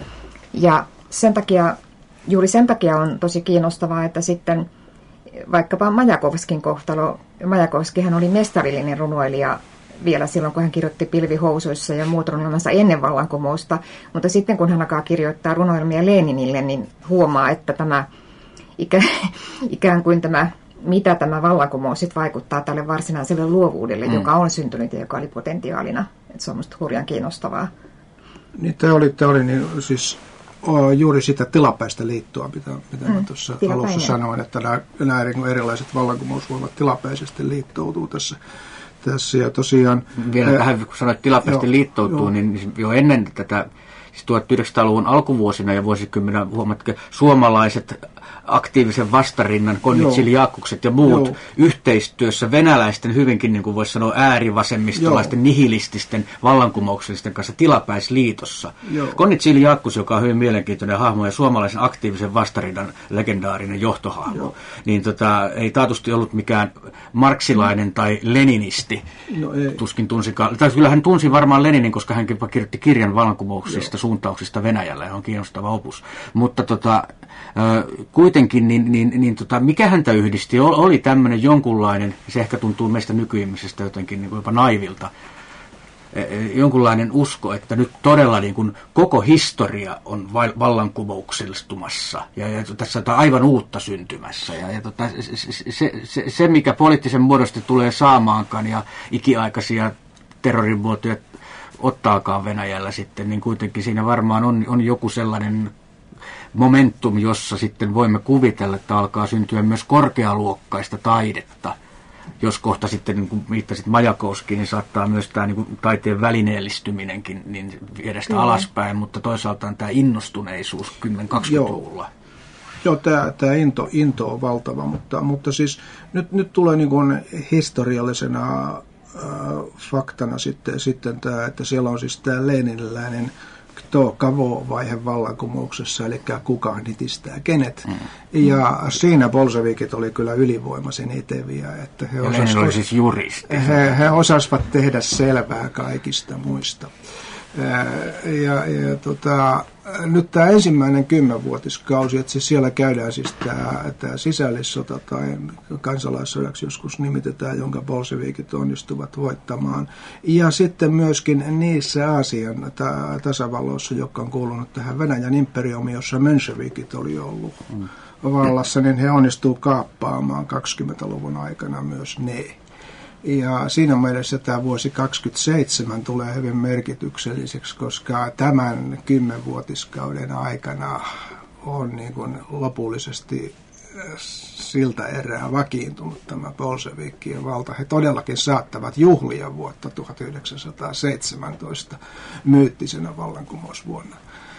Ja sen takia, juuri sen takia on tosi kiinnostavaa, että sitten vaikkapa Majakovskin kohtalo, Majakovskihan oli mestarillinen runoilija vielä silloin, kun hän kirjoitti Pilvihousuissa ja muut runoilmansa ennen vallankumousta, mutta sitten kun hän alkaa kirjoittaa runoilmia Leninille, niin huomaa, että tämä ikä, ikään kuin tämä, mitä tämä vallankumous sit vaikuttaa tälle varsinaiselle luovuudelle, mm. joka on syntynyt ja joka oli potentiaalina. Että se on minusta hurjan kiinnostavaa. Niin te oli, te oli niin, siis o, juuri sitä tilapäistä liittoa, mitä, mitä mm, tuossa alussa sanoin, että nämä, nämä erilaiset vallankumousvoimat tilapäisesti liittoutuu tässä. Tässä ja tosiaan, vielä ää, tähän, kun sanoit tilapäisesti liittoutuu, jo. niin jo ennen tätä, siis tuhatyhdeksänsataaluvun alkuvuosina ja vuosikymmenä huomatko, suomalaiset aktiivisen vastarinnan, Konnitsil Jaakkukset ja muut Joo. yhteistyössä venäläisten hyvinkin, niin kuin voisi sanoa, äärivasemmistolaisten, Joo. nihilististen, vallankumouksellisten kanssa tilapäisliitossa. Konnitsil Jaakkus, joka on hyvin mielenkiintoinen hahmo ja suomalaisen aktiivisen vastarinnan legendaarinen johtohahmo, Joo. niin tota, ei taatusti ollut mikään marksilainen tai leninisti. No ei. Tuskin tunsikaan, tai kyllä hän tunsi varmaan Leninin, koska hän kirjoitti kirjan vallankumouksista, Joo. suuntauksista Venäjällä, ja on kiinnostava opus. Mutta tota, kuitenkin, niin, niin, niin tota, mikä häntä yhdisti, oli tämmöinen jonkunlainen, se ehkä tuntuu meistä nykyihmisestä jotenkin niin kuin jopa naivilta, jonkunlainen usko, että nyt todella niin kuin koko historia on vallankumouksellistumassa ja, ja tässä on aivan uutta syntymässä. Ja, ja tota, se, se, se, mikä poliittisen muodosti tulee saamaankaan ja ikiaikaisia terrorimuotoja ottaakaan Venäjällä sitten, niin kuitenkin siinä varmaan on, on joku sellainen momentum, jossa sitten voimme kuvitella, että alkaa syntyä myös korkealuokkaista taidetta. Jos kohta sitten, niin kuin viittasit Majakovskiin, niin saattaa myös tämä niin kuin taiteen välineellistyminenkin niin viedä sitä alaspäin, mutta toisaalta on tämä innostuneisuus kymmentä-kaksikymmentäluvulla. Joo, Joo tämä, tämä into, into on valtava, mutta, mutta siis nyt, nyt tulee niin kuin historiallisena äh, faktana sitten, sitten tämä, että siellä on siis tämä leniniläinen Kto-Kavo-vaihe vallankumouksessa, eli kuka nitistää kenet. Mm. Ja siinä bolshevikit oli kyllä ylivoimaisen eteviä. Että he, osasivat, oli siis juristi. He, he osasivat tehdä selvää kaikista muista. Ja, ja tota, nyt tämä ensimmäinen kymmenvuotiskausi, että siis siellä käydään siis tämä, tämä sisällissota tai kansalaissodaksi joskus nimitetään, jonka bolshevikit onnistuvat voittamaan. Ja sitten myöskin niissä Aasian ta- tasavalloissa, jotka on kuulunut tähän Venäjän imperiumiin, jossa menshevikit oli ollut mm. vallassa, niin he onnistuu kaappaamaan kaksikymmentäluvun aikana myös ne. Ja siinä mielessä tämä vuosi kaksikymmentäseitsemän tulee hyvin merkitykselliseksi, koska tämän kymmenvuotiskauden aikana on niin kuin lopullisesti siltä erää vakiintunut tämä bolshevikien valta. He todellakin saattavat juhlia vuotta tuhatyhdeksänsataaseitsemäntoista myyttisenä vallankumousvuonna.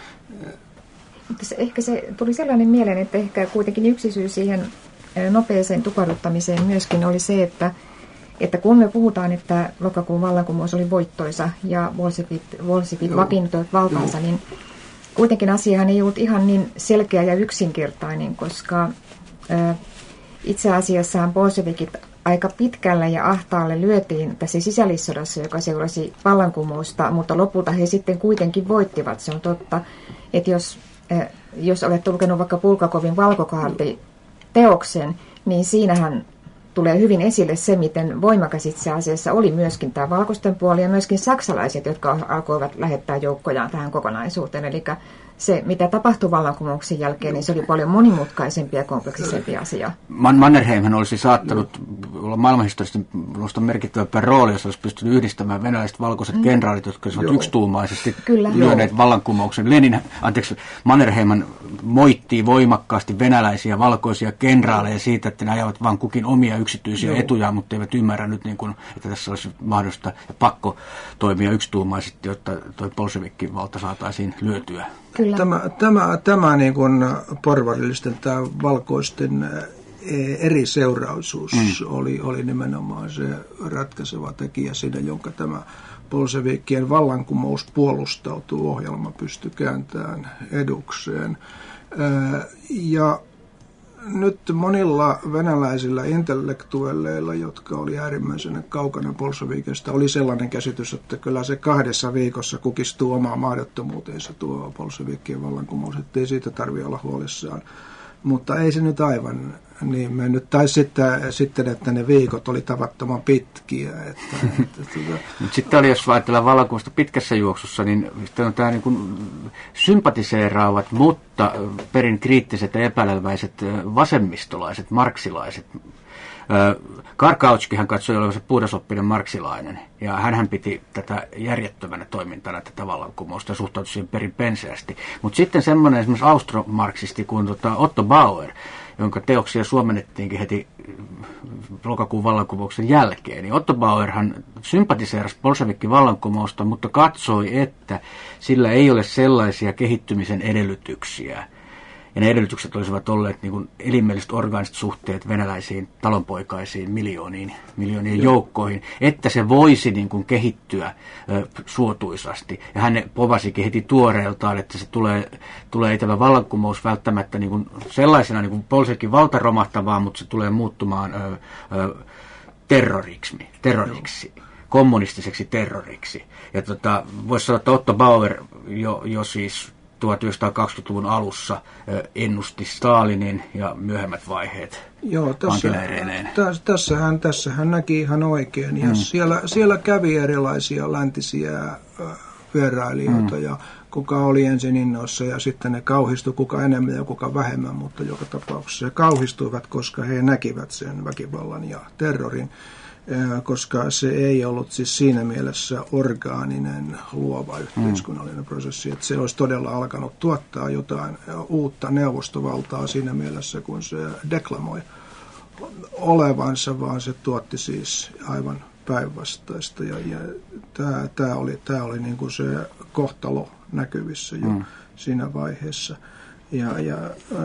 Mutta se, ehkä se tuli sellainen mieleen, että ehkä kuitenkin yksi syy siihen nopeeseen tukahduttamiseen myöskin oli se, että Että kun me puhutaan, että lokakuun vallankumous oli voittoisa ja bolshevit, bolshevit vakiinnuttavat valtaansa, niin kuitenkin asiahan ei ollut ihan niin selkeä ja yksinkertainen, koska ä, itse asiassa bolshevikit aika pitkälle ja ahtaalle lyötiin tässä sisällissodassa, joka seurasi vallankumousta, mutta lopulta he sitten kuitenkin voittivat. Se on totta, että jos, ä, jos olette lukenut vaikka Bulgakovin Valkokaarti teoksen, niin siinähän tulee hyvin esille se, miten voimakas itse asiassa oli myöskin tämä valkoisten puoli ja myöskin saksalaiset, jotka alkoivat lähettää joukkojaan tähän kokonaisuuteen. Eli se, mitä tapahtui vallankumouksen jälkeen, niin se oli paljon monimutkaisempi ja kompleksisempi asia. Mannerheimhän olisi saattanut olla maailmanhistoriallisesti minusta merkittävä rooli, jos olisi pystynyt yhdistämään venäläiset valkoiset mm. kenraalit, jotka olisivat yksituumaisesti lyöneet vallankumouksen. Lenin, anteeksi, Mannerheimhan moittii voimakkaasti venäläisiä valkoisia kenraaleja siitä, että ne ajavat vain kukin omia yksityisiä Joo. etujaan, mutta eivät ymmärrä nyt, niin kuin, että tässä olisi mahdollista ja pakko toimia yksituumaisesti, jotta tuo bolshevikki valta saataisiin lyötyä. Kyllä. Tämä, tämä, tämä niin kuin porvarillisten tai valkoisten eri seuraisuus mm. oli, oli nimenomaan se ratkaiseva tekijä siinä, jonka tämä bolshevikkien vallankumous puolustautuu ohjelma pystyi kääntämään edukseen. Ja nyt monilla venäläisillä intellektuelleilla, jotka oli äärimmäisen kaukana bolshevikista, oli sellainen käsitys, että kyllä se kahdessa viikossa kukistuu omaa mahdottomuuteensa tuo bolshevikkien vallankumous, ettei siitä tarvitse olla huolissaan. Mutta ei se nyt aivan niin mennyt. Tai sitten, sitten että ne viikot oli tavattoman pitkiä. Että, että, tuota. Sitten oli, jos ajatellaan vallankumousta pitkässä juoksussa, niin on tämä niin kuin sympatiseeraavat, mutta perin kriittiset ja epäileväiset vasemmistolaiset, marksilaiset. Karkautskihan katsoi olevansa puhdasoppinen marksilainen, ja hänhän piti tätä järjettömänä toimintana tätä vallankumousta ja suhtautui siihen perin penseästi. Mutta sitten semmoinen esimerkiksi austromarksisti kuin tota Otto Bauer, jonka teoksia suomennettiinkin heti lokakuun vallankumouksen jälkeen, niin Otto Bauerhan sympatiseerasi bolshevikki vallankumousta, mutta katsoi, että sillä ei ole sellaisia kehittymisen edellytyksiä, ja ne edellytykset olisivat olleet niin kuin elimelliset orgaaniset suhteet venäläisiin talonpoikaisiin miljooniin, miljoonien joukkoihin, että se voisi niin kuin kehittyä ö, suotuisasti. Ja hän povasikin heti tuoreeltaan, että se tulee, tulee ei tämä vallankumous välttämättä niin kuin sellaisena niin kuin bolshevikin valta romahtavaa, mutta se tulee muuttumaan ö, ö, terroriksi, terroriksi, kommunistiseksi terroriksi. Ja tota, voisi sanoa, että Otto Bauer jo, jo siis tuhatyhdeksänsataakaksikymmentäluvun alussa ennusti Stalinin ja myöhemmät vaiheet. Joo, tässä, tässä, tässähän, tässähän näki ihan oikein. Ja mm. siellä, siellä kävi erilaisia läntisiä vierailijoita, mm. ja kuka oli ensin innoissa ja sitten ne kauhistui, kuka enemmän ja kuka vähemmän, mutta joka tapauksessa he kauhistuivat, koska he näkivät sen väkivallan ja terrorin. Koska se ei ollut siis siinä mielessä orgaaninen, luova yhteiskunnallinen prosessi, että se olisi todella alkanut tuottaa jotain uutta neuvostovaltaa siinä mielessä, kun se deklamoi olevansa, vaan se tuotti siis aivan päinvastaista. Ja, ja tämä, tämä oli, tämä oli niin kuin se kohtalo näkyvissä jo mm. siinä vaiheessa. Ja, ja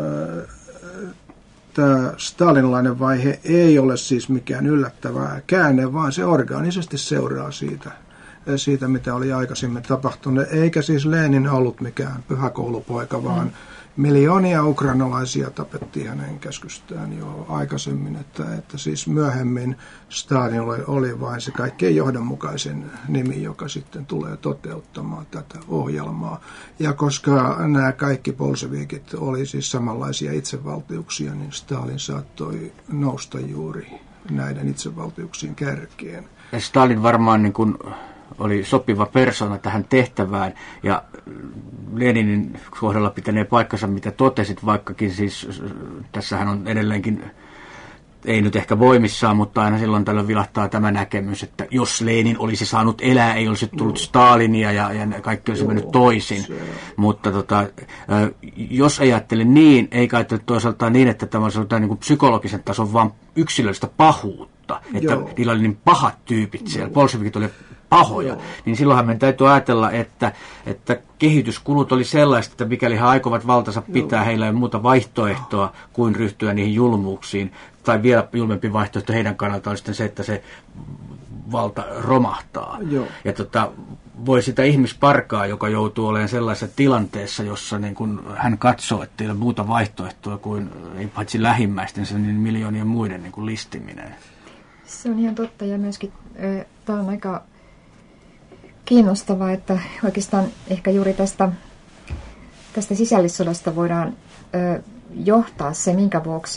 äh, tämä stalinilainen vaihe ei ole siis mikään yllättävää käänne, vaan se orgaanisesti seuraa siitä, siitä mitä oli aikaisemmin tapahtunut. Eikä siis Lenin ollut mikään pyhäkoulupoika, vaan mm. miljoonia ukrainalaisia tapettiin hänen käskystään jo aikaisemmin. Että, että siis myöhemmin Stalin oli, oli vain se kaikkein johdonmukaisen nimi, joka sitten tulee toteuttamaan tätä ohjelmaa. Ja koska nämä kaikki bolshevikit oli siis samanlaisia itsevaltiuksia, niin Stalin saattoi nousta juuri näiden itsevaltiuksien kärkeen. Ja Stalin varmaan niin kuin oli sopiva persona tähän tehtävään, ja Leninin kohdalla pitänee paikkansa, mitä totesit, vaikkakin siis tässähän on edelleenkin, ei nyt ehkä voimissaan, mutta aina silloin tällöin vilahtaa tämä näkemys, että jos Lenin olisi saanut elää, ei olisi tullut Stalinia ja, ja kaikki olisi Joo, mennyt toisin. Se. Mutta tota, jos ajattelen niin, eikä ajattele toisaalta niin, että tämä olisi jotain niin kuin psykologisen tason, vaan yksilöllistä pahuutta, että Joo. niillä oli niin pahat tyypit siellä, bolshevikit oli pahoja, Joo. niin silloinhan meidän täytyy ajatella, että, että kehityskulut oli sellaiset, että mikäli he aikovat valtansa pitää, Joo. heillä ei ole muuta vaihtoehtoa kuin ryhtyä niihin julmuuksiin. Tai vielä julmempi vaihtoehto heidän kannaltaan on sitten se, että se valta romahtaa. Joo. Ja tota, voi sitä ihmisparkaa, joka joutuu olemaan sellaisessa tilanteessa, jossa niin kun hän katsoo, että ei ole muuta vaihtoehtoa kuin ei paitsi lähimmäistensä, niin miljoonien muiden niin kuin listiminen. Se on ihan totta, ja myöskin äh, tämä on aika kiinnostavaa, että oikeastaan ehkä juuri tästä, tästä sisällissodasta voidaan ö, johtaa se, minkä vuoksi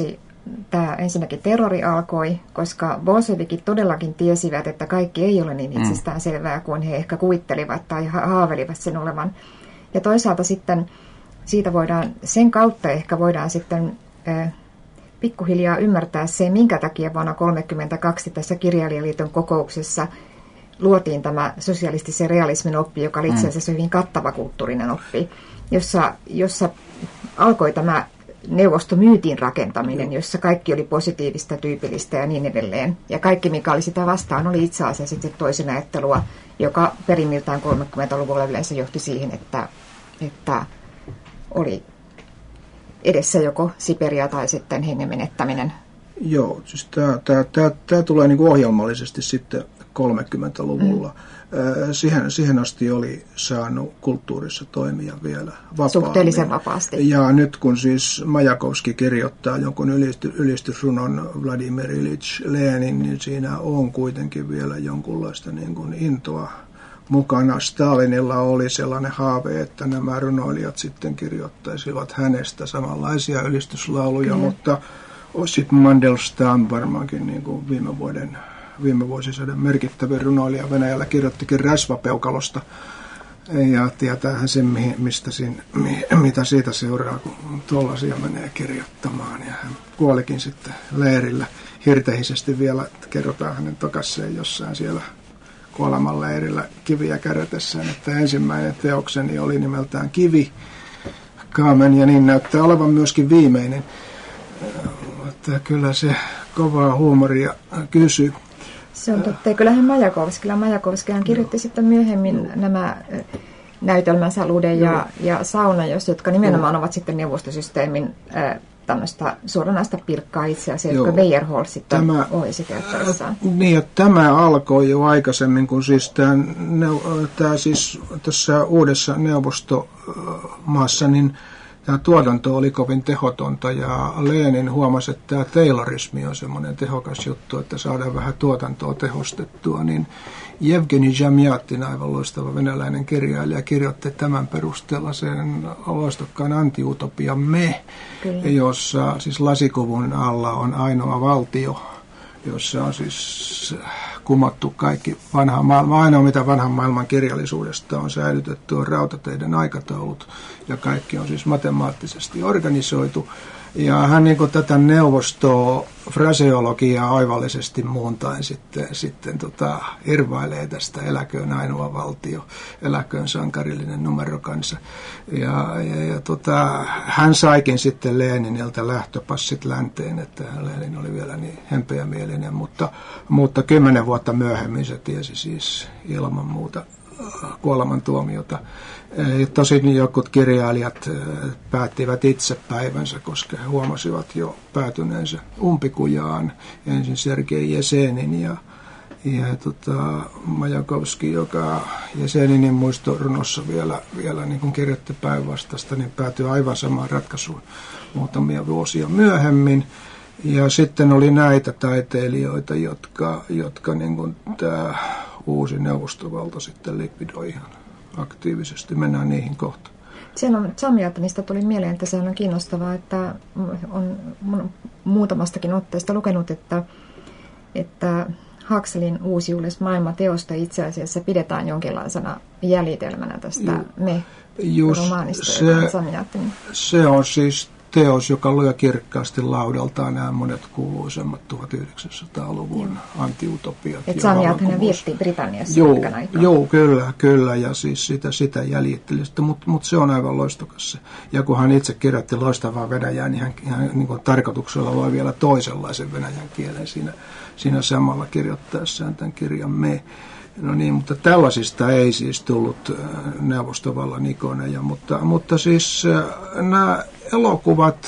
tämä ensinnäkin terrori alkoi, koska bolshevikit todellakin tiesivät, että kaikki ei ole niin itsestään selvää kuin he ehkä kuvittelivat tai haavelivat sen olevan. Ja toisaalta sitten siitä voidaan, sen kautta ehkä voidaan sitten äh, pikkuhiljaa ymmärtää se, minkä takia vuonna tuhatyhdeksänsataakolmekymmentäkaksi tässä Kirjailijaliiton kokouksessa luotiin tämä sosialistisen realismin oppi, joka oli itse asiassa hyvin kattava kulttuurinen oppi, jossa, jossa alkoi tämä neuvostomyytin rakentaminen, jossa kaikki oli positiivista, tyypillistä ja niin edelleen. Ja kaikki, mikä oli sitä vastaan, oli itse asiassa sitten toisen ajattelua, joka perimmiltään kolmekymmentäluvulla yleensä johti siihen, että, että oli edessä joko Siberia tai sitten hengen menettäminen. Joo, siis tämä, tämä, tämä, tämä tulee niin kuin ohjelmallisesti sitten kolmekymmentäluvulla. Mm. Siihen, siihen asti oli saanut kulttuurissa toimia vielä vapaammin. Suhteellisen vapaasti. Ja nyt kun siis Majakovski kirjoittaa jonkun ylisty, ylistysrunon Vladimir Ilyich Lenin, niin siinä on kuitenkin vielä jonkunlaista niin kuin intoa mukana. Stalinilla oli sellainen haave, että nämä runoilijat sitten kirjoittaisivat hänestä samanlaisia ylistyslauluja, mm. mutta sitten Mandelstam varmaankin niin kuin viime vuoden viime vuosisadan merkittävin runoilija Venäjällä kirjoittikin Rasvapeukalosta. Ja tietäähän sen, mistä siinä, mitä siitä seuraa, kun tuollaisia menee kirjoittamaan. Ja hän kuolikin sitten leirillä hirtehisesti vielä, kerrotaan hänen tokasseen jossain siellä kuoleman leirillä kiviä kärrätessään, että ensimmäinen teokseni oli nimeltään Kivi, Kaamen, ja niin näyttää olevan myöskin viimeinen. Että kyllä se kovaa huumoria kysyy. Se on totta. Ja kyllähän Majakovskilla. Majakovskihan kirjoitti sitten myöhemmin no. nämä näytelmänsä Lude ja, ja Sauna, jotka nimenomaan no. ovat sitten neuvostosysteemin äh, tämmöistä suoranaista pilkkaa itse asiassa, jotka Weyerholz sitten tämä, ohjasi teatterissaan. Niin, että tämä alkoi jo aikaisemmin, kun siis tämä, tämä siis tässä uudessa neuvostomaassa, niin tämä tuotanto oli kovin tehotonta ja Lenin huomasi, että tämä taylorismi on semmoinen tehokas juttu, että saadaan vähän tuotantoa tehostettua, niin Jevgeni Zamjatin, aivan loistava venäläinen kirjailija, kirjoitti tämän perusteella sen loistokkaan antiutopian Me, Kyllä. jossa siis lasikuvun alla on ainoa valtio, jossa on siis kumottu kaikki vanha maailma. Ainoa, mitä vanhan maailman kirjallisuudesta on säilytetty, on rautateiden aikataulut, ja kaikki on siis matemaattisesti organisoitu. Ja hän niin kuin tätä neuvostoa, fraseologiaa oivallisesti muuntain sitten, sitten tota, irvailee tästä eläköön ainoa valtio, eläköön sankarillinen numerokansa. Ja, ja, ja tota, hän saikin sitten Leniniltä lähtöpassit länteen, että Lenin oli vielä niin hempeämielinen, mutta, mutta kymmenen vuotta myöhemmin se tiesi siis ilman muuta kuolemantuomiota. Tosin jotkut kirjailijat päättivät itse päivänsä, koska he huomasivat jo päätyneensä umpikujaan. Ensin Sergei Jesenin ja, ja tota, Majakovski, joka Jeseninin muistorunossa vielä, vielä niin kuin kirjoitti päinvastaista, niin päätyi aivan samaan ratkaisuun muutamia vuosia myöhemmin. Ja sitten oli näitä taiteilijoita, jotka, jotka niin kuin tämä uusi neuvostovalta sitten likvidoi ihan aktiivisesti. Mennään niihin kohta. Siellä on Zamjatinista tuli mieleen, että se on kiinnostavaa, että on muutamastakin otteesta lukenut, että, että Huxleyn uusiuudessa maailmanteosta itse asiassa pidetään jonkinlaisena jäljitelmänä tästä Me-romaanista. Se, se on siis teos, joka luo kirkkaasti laudaltaan nämä monet kuuluisemmat tuhatyhdeksänsataaluvun antiutopiat. Että Zamjatin vietti Britanniassa joo, joo, kyllä, kyllä, ja siis sitä, sitä jäljitteli, mutta mut se on aivan loistokas se. Ja kun hän itse kirjoitti loistavaa venäjää, niin hän, hän niin kuin tarkoituksella voi vielä toisenlaisen venäjän kielen siinä, siinä samalla kirjoittaessaan tämän kirjan Me. No niin, mutta tällaisista ei siis tullut neuvostovallan ikoneja, mutta, mutta siis nämä elokuvat,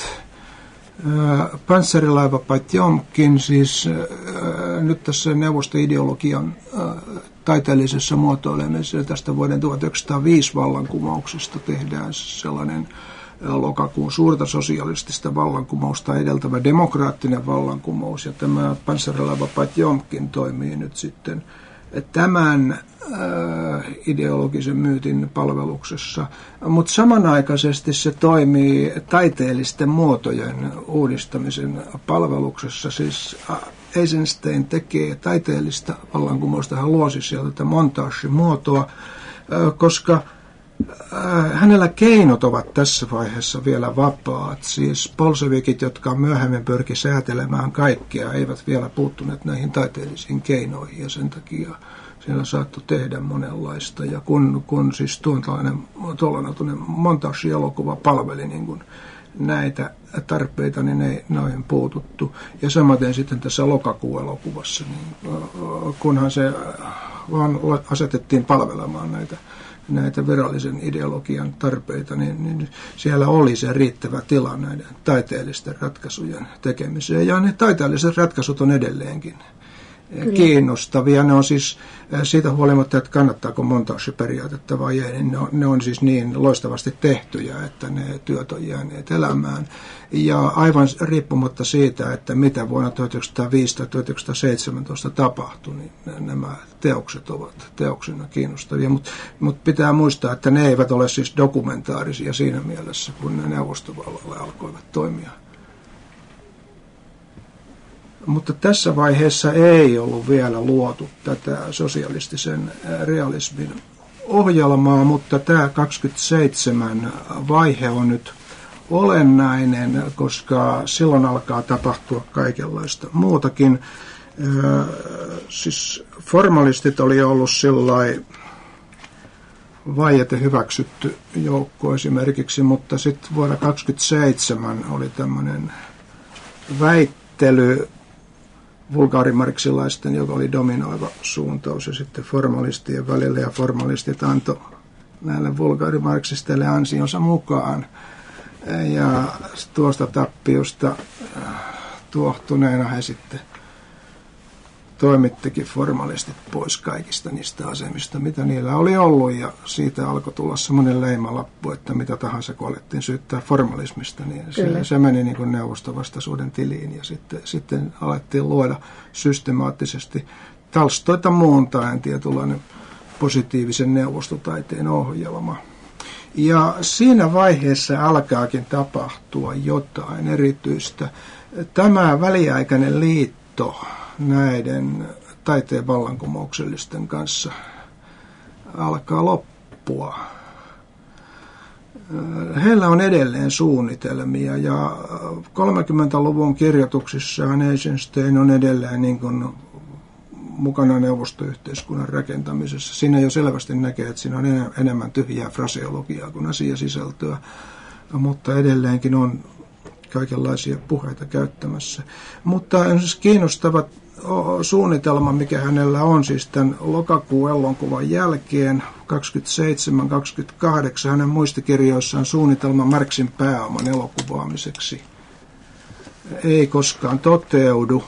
Panssarilaiva Potjomkin, siis nyt tässä neuvostoideologian taiteellisessa muotoilemisessa tästä vuoden tuhatyhdeksänsataaviisi vallankumouksesta tehdään sellainen lokakuun suurta sosialistista vallankumousta edeltävä demokraattinen vallankumous, ja tämä Panssarilaiva Potjomkin toimii nyt sitten tämän ideologisen myytin palveluksessa, mutta samanaikaisesti se toimii taiteellisten muotojen uudistamisen palveluksessa. Siis Eisenstein tekee taiteellista vallankumousta, hän luosi sieltä tätä montaasimuotoa, koska hänellä keinot ovat tässä vaiheessa vielä vapaat. Siis bolshevikit, jotka myöhemmin pyrki säätelemään kaikkea, eivät vielä puuttuneet näihin taiteellisiin keinoihin ja sen takia siellä saattoi tehdä monenlaista. Ja kun, kun siis tuollainen montaasi-elokuva palveli niin kuin näitä tarpeita, niin ei noihin puututtu. Ja samaten sitten tässä lokakuun-elokuvassa, niin kunhan se vaan asetettiin palvelemaan näitä näitä virallisen ideologian tarpeita, niin, niin siellä oli se riittävä tila näiden taiteellisten ratkaisujen tekemiseen. Ja ne taiteelliset ratkaisut on edelleenkin Kyllä. kiinnostavia. Ne on siis siitä huolimatta, että kannattaako montaasiperiaatetta vai ei, niin ne on, ne on siis niin loistavasti tehtyjä, että ne työt on jääneet elämään. Ja aivan riippumatta siitä, että mitä vuonna tuhatyhdeksänsataaviisi tai tuhatyhdeksänsataaseitsemäntoista tapahtui, niin nämä teokset ovat teoksena kiinnostavia. Mutta mut pitää muistaa, että ne eivät ole siis dokumentaarisia siinä mielessä, kun ne Neuvostovallalla alkoivat toimia. Mutta tässä vaiheessa ei ollut vielä luotu tätä sosialistisen realismin ohjelmaa, mutta tämä kaksikymmentäseitsemän vaihe on nyt olennainen, koska silloin alkaa tapahtua kaikenlaista muutakin. Siis formalistit oli ollut sillai vaiete hyväksytty joukko esimerkiksi, mutta sitten vuonna kaksikymmentäseitsemän oli tämmöinen väittely vulgaarimarksilaisten, joka oli dominoiva suuntaus, ja sitten formalistien välillä, ja formalistit antoi näille vulgaarimarksisteille ansionsa mukaan. Ja tuosta tappiosta tuohtuneena he sitten toimittikin formalistit pois kaikista niistä asemista, mitä niillä oli ollut, ja siitä alkoi tulla semmoinen leimalappu, että mitä tahansa kun alettiin syyttää formalismista, niin se, se meni niin kuin neuvostovastaisuuden tiliin, ja sitten, sitten alettiin luoda systemaattisesti Talstoita muuntaen tietynlainen positiivisen neuvostotaiteen ohjelma. Ja siinä vaiheessa alkaakin tapahtua jotain erityistä. Tämä väliaikainen liitto näiden taiteen vallankumouksellisten kanssa alkaa loppua. Heillä on edelleen suunnitelmia, ja kolmekymmentäluvun kirjoituksissaan Eisenstein on edelleen niin kuin mukana neuvostoyhteiskunnan rakentamisessa. Siinä jo selvästi näkee, että siinä on enemmän tyhjää fraseologiaa kuin asiasisältöä, mutta edelleenkin on kaikenlaisia puheita käyttämässä. Mutta kiinnostava suunnitelma, mikä hänellä on, siis tämän lokakuun elonkuvan jälkeen, kaksikymmentäseitsemän kaksikymmentäkahdeksan, hänen muistikirjoissaan suunnitelma Marxin pääoman elokuvaamiseksi ei koskaan toteudu.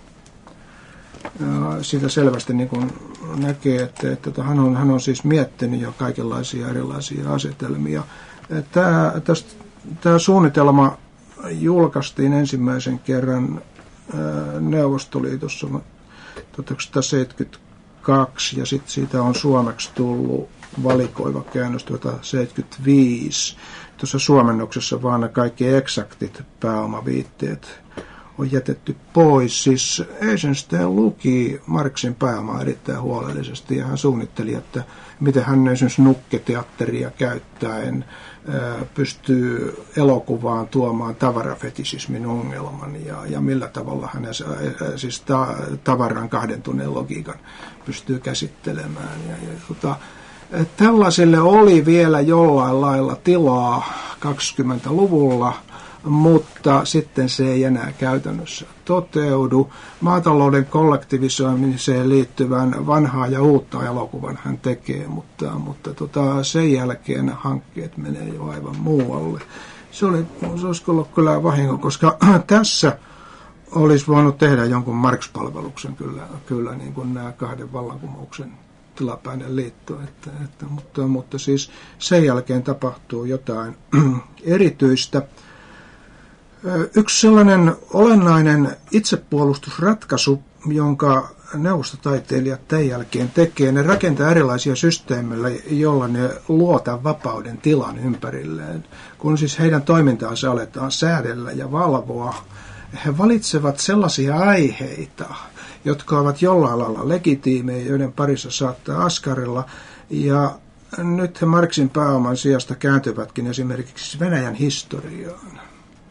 Siitä selvästi niin kuin näkee, että, että hän, on, hän on siis miettinyt jo kaikenlaisia erilaisia asetelmia. Tämä, tästä, tämä suunnitelma julkaistiin ensimmäisen kerran Neuvostoliitossa tuhatyhdeksänsataaseitsemänkymmentäkaksi, ja sitten siitä on suomeksi tullut valikoiva käännös tuhatyhdeksänsataaseitsemänkymmentäviisi. Tuossa suomennoksessa vaan kaikki eksaktit pääomaviitteet on jätetty pois. Siis Eisenstein luki Marxin pääomaa erittäin huolellisesti, ja hän suunnitteli, että miten hän esimerkiksi nukketeatteria käyttäen pystyy elokuvaan tuomaan tavarafetisismin ongelman, ja, ja millä tavalla hän siis ta, tavaran kahden tunnin logiikan pystyy käsittelemään. Ja, ja, tota, tällaisille oli vielä jollain lailla tilaa kaksikymmentäluvulla, mutta sitten se ei enää käytännössä toteudu. Maatalouden kollektivisoimiseen liittyvän vanhaa ja uutta elokuvan hän tekee, mutta, mutta tota, sen jälkeen hankkeet menee jo aivan muualle. Se, oli, se olisi ollut kyllä vahinko, koska tässä olisi voinut tehdä jonkun Marx-palveluksen kyllä, kyllä niin kuin nämä kahden vallankumouksen tilapäinen liitto. Että, että, mutta, mutta siis sen jälkeen tapahtuu jotain erityistä. Yksi sellainen olennainen itsepuolustusratkaisu, jonka neuvostotaiteilijat tämän jälkeen tekee. Ne rakentaa erilaisia systeemejä, joilla ne luota vapauden tilan ympärilleen. Kun siis heidän toimintaansa aletaan säädellä ja valvoa, he valitsevat sellaisia aiheita, jotka ovat jollain lailla legitiimejä, joiden parissa saattaa askarella. Ja nyt he Marxin pääoman sijasta kääntyvätkin esimerkiksi Venäjän historiaan.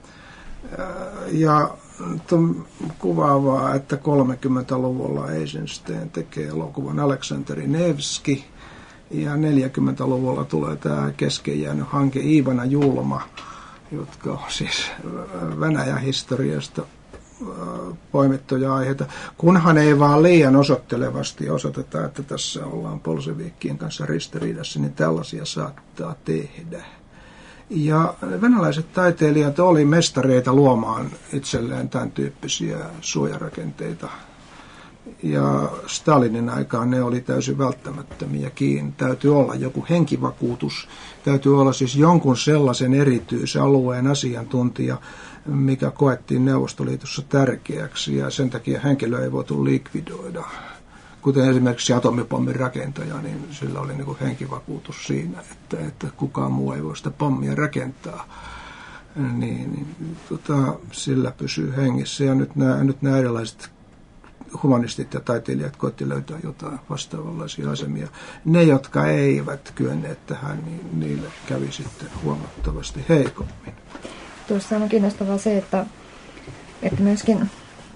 Ja on kuvaavaa, että kolmekymmentäluvulla Eisenstein tekee elokuvan Aleksanteri Nevski ja neljäkymmentäluvulla tulee tämä kesken jäänyt hanke Ivana Julma, jotka on siis Venäjän historiasta poimittuja aiheita, kunhan ei vaan liian osoittelevasti osoiteta, että tässä ollaan bolseviikkien kanssa ristiriidassa, niin tällaisia saattaa tehdä. Ja venäläiset taiteilijat oli mestareita luomaan itselleen tämän tyyppisiä suojarakenteita. Ja Stalinin aikaan ne oli täysin välttämättömiäkin. Täytyy olla joku henkivakuutus, täytyy olla siis jonkun sellaisen erityisalueen asiantuntija, mikä koettiin Neuvostoliitossa tärkeäksi, ja sen takia henkilöä ei voitu likvidoida. Kuten esimerkiksi atomipommin rakentaja, niin sillä oli niin kuin henkivakuutus siinä, että, että kukaan muu ei voi sitä pommia rakentaa. Niin, niin tota, sillä pysyy hengissä. Ja nyt nämä, nyt nämä erilaiset humanistit ja taiteilijat koetti löytää jotain vastaavanlaisia asemia. Ne, jotka eivät kyenneet tähän, niin niille kävi sitten huomattavasti heikommin. Tuossa on kiinnostavaa se, että, että myöskin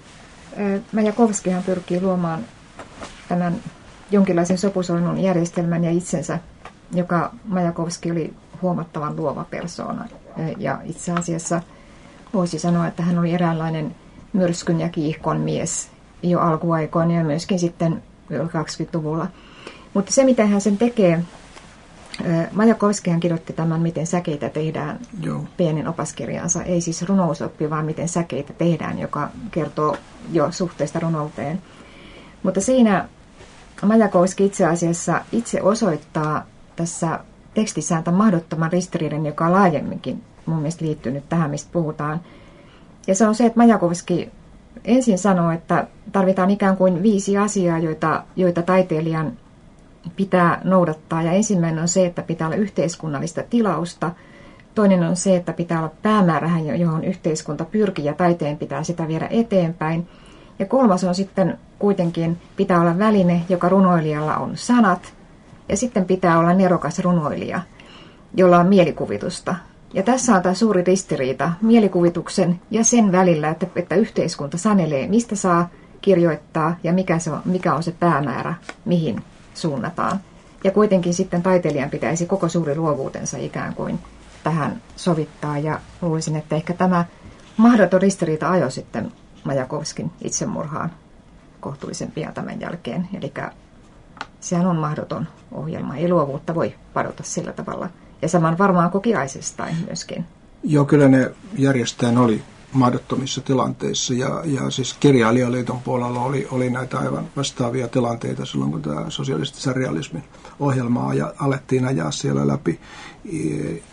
Majakovskihan pyrkii luomaan tämän jonkinlaisen sopusoinnun järjestelmän ja itsensä, joka Majakovski oli huomattavan luova persoona. Ja itse asiassa voisi sanoa, että hän oli eräänlainen myrskyn ja kiihkon mies jo alkuaikoina ja myöskin sitten kaksikymmentäluvulla. Mutta se, mitä hän sen tekee, Majakovskihan kirjoitti tämän, miten säkeitä tehdään, Joo. pienen opaskirjansa. Ei siis runousoppi, vaan miten säkeitä tehdään, joka kertoo jo suhteesta runouteen. Mutta siinä Majakovski itse asiassa itse osoittaa tässä tekstissään tämän mahdottoman ristiriidan, joka on laajemminkin mun mielestä liittynyt tähän, mistä puhutaan. Ja se on se, että Majakovski ensin sanoo, että tarvitaan ikään kuin viisi asiaa, joita, joita taiteilijan pitää noudattaa. Ja ensimmäinen on se, että pitää olla yhteiskunnallista tilausta. Toinen on se, että pitää olla päämäärähän, johon yhteiskunta pyrkii ja taiteen pitää sitä viedä eteenpäin. Ja kolmas on sitten kuitenkin, pitää olla väline, joka runoilijalla on sanat. Ja sitten pitää olla nerokas runoilija, jolla on mielikuvitusta. Ja tässä on tämä suuri ristiriita mielikuvituksen ja sen välillä, että, että yhteiskunta sanelee, mistä saa kirjoittaa ja mikä, se on, mikä on se päämäärä, mihin suunnataan. Ja kuitenkin sitten taiteilijan pitäisi koko suuri luovuutensa ikään kuin tähän sovittaa. Ja luulisin, että ehkä tämä mahdoton ristiriita ajoi sitten Majakovskin itsemurhaan kohtuullisen pian tämän jälkeen. Eli sehän on mahdoton ohjelma. Ei luovuutta voi padota sillä tavalla. Ja saman varmaan koki Eisenstein myöskin. Joo, kyllä ne järjestäjän oli mahdottomissa tilanteissa. Ja, ja siis Kirjailijaliiton puolella oli, oli näitä aivan vastaavia tilanteita silloin, kun tämä sosialistisen realismin ohjelmaa aja, alettiin ajaa siellä läpi. I,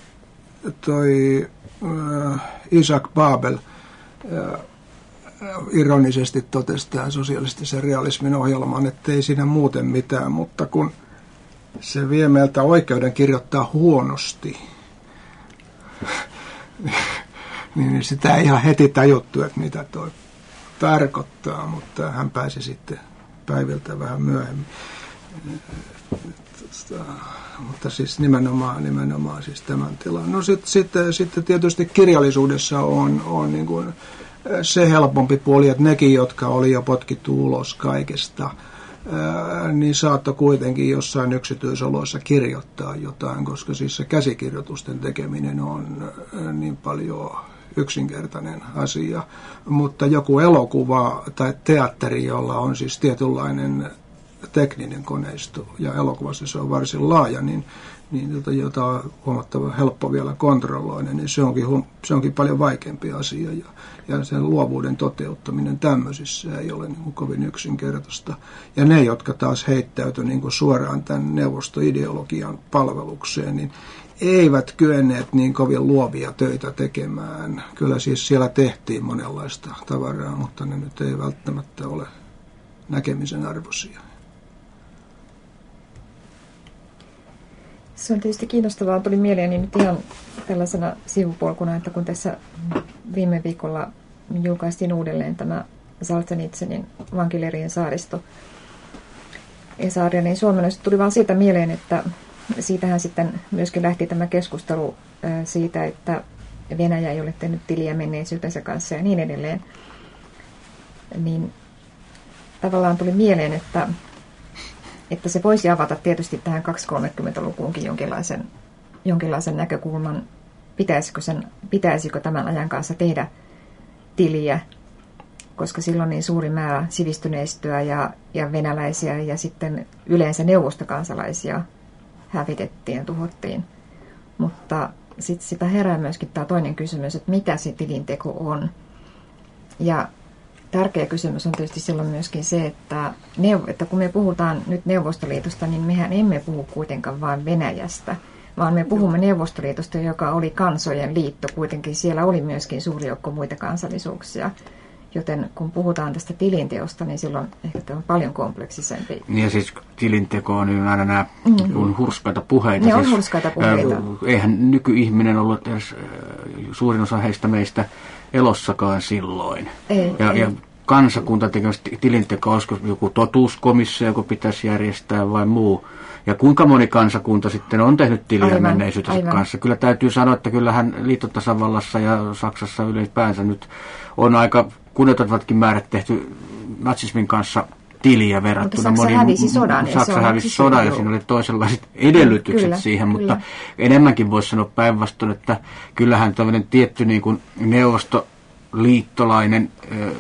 toi äh, Isaac Babel äh, ironisesti totesi tämän sosialistisen realismin ohjelman, että ei siinä muuten mitään, mutta kun se vie meiltä oikeuden kirjoittaa huonosti, niin sitä ei ihan heti tajuttu, että mitä toi tarkoittaa, mutta hän pääsi sitten päiviltä vähän myöhemmin. Mutta siis nimenomaan, nimenomaan siis tämän tilan. No sitten sit, sit tietysti kirjallisuudessa on, on niin kuin se helpompi puoli, että nekin, jotka oli jo potkittu ulos kaikesta, niin saattoi kuitenkin jossain yksityisoloissa kirjoittaa jotain, koska siis se käsikirjoitusten tekeminen on niin paljon yksinkertainen asia. Mutta joku elokuva tai teatteri, jolla on siis tietynlainen tekninen koneisto, ja elokuvassa se on varsin laaja, niin, niin jota, jota on huomattavan helppo vielä kontrolloida, niin se onkin, se onkin paljon vaikeampi asia. Ja, ja sen luovuuden toteuttaminen tämmöisissä ei ole niin kuin kovin yksinkertaista. Ja ne, jotka taas heittäytyi niin kuin suoraan tämän neuvostoideologian palvelukseen, niin eivät kyenneet niin kovin luovia töitä tekemään. Kyllä siis siellä tehtiin monenlaista tavaraa, mutta ne nyt ei välttämättä ole näkemisen arvoisia. Se on tietysti kiinnostavaa. Tuli mieleeni nyt ihan tällaisena sivupolkuna, että kun tässä viime viikolla julkaistiin uudelleen tämä Solzhenitsynin vankileirien saaristo Esaria, niin suomennoista tuli vaan siitä mieleen, että siitähän sitten myöskin lähti tämä keskustelu siitä, että Venäjä ei ole tehnyt tiliä menneisyytensä kanssa ja niin edelleen. Niin tavallaan tuli mieleen, että että se voisi avata tietysti tähän kaksikymmentä-kolmekymmentälukuunkin jonkinlaisen, jonkinlaisen näkökulman, pitäisikö, sen, pitäisikö tämän ajan kanssa tehdä tiliä, koska silloin niin suuri määrä sivistyneistöä ja, ja venäläisiä ja sitten yleensä neuvostokansalaisia hävitettiin ja tuhottiin. Mutta sitten sitä herää myöskin tämä toinen kysymys, että mitä se tilinteko on. Ja tärkeä kysymys on tietysti silloin myöskin se, että, neuv- että kun me puhutaan nyt Neuvostoliitosta, niin mehän emme puhu kuitenkaan vain Venäjästä, vaan me puhumme Neuvostoliitosta, joka oli kansojen liitto. Kuitenkin siellä oli myöskin suuri joukko muita kansallisuuksia. Joten kun puhutaan tästä tilinteosta, niin silloin ehkä tämä on paljon kompleksisempi. Niin ja siis tilinteko on niin aina nämä mm-hmm. hurskaita puheita. Ne siis, on hurskaita puheita. Äh, eihän nykyihminen ollut edes, äh, suurin osa heistä meistä elossakaan silloin. Ei, ja, ei. ja kansakunta tekemässä tilintekoa, olisiko joku totuuskomissio, joka pitäisi järjestää vai muu. Ja kuinka moni kansakunta sitten on tehnyt tiliä menneisyytensä kanssa. Kyllä täytyy sanoa, että kyllähän liittotasavallassa ja Saksassa ylipäänsä nyt on aika kunnioittavatkin määrät tehty natsismin kanssa tiliä verrattuna. Mutta Saksa hävisi sodan. Saksa hävisi sodan ja siinä oli toisenlaiset edellytykset kyllä, siihen, kyllä. Mutta enemmänkin voisi sanoa päinvastoin, että kyllähän tämmöinen tietty niin kuin neuvostoliittolainen, äh,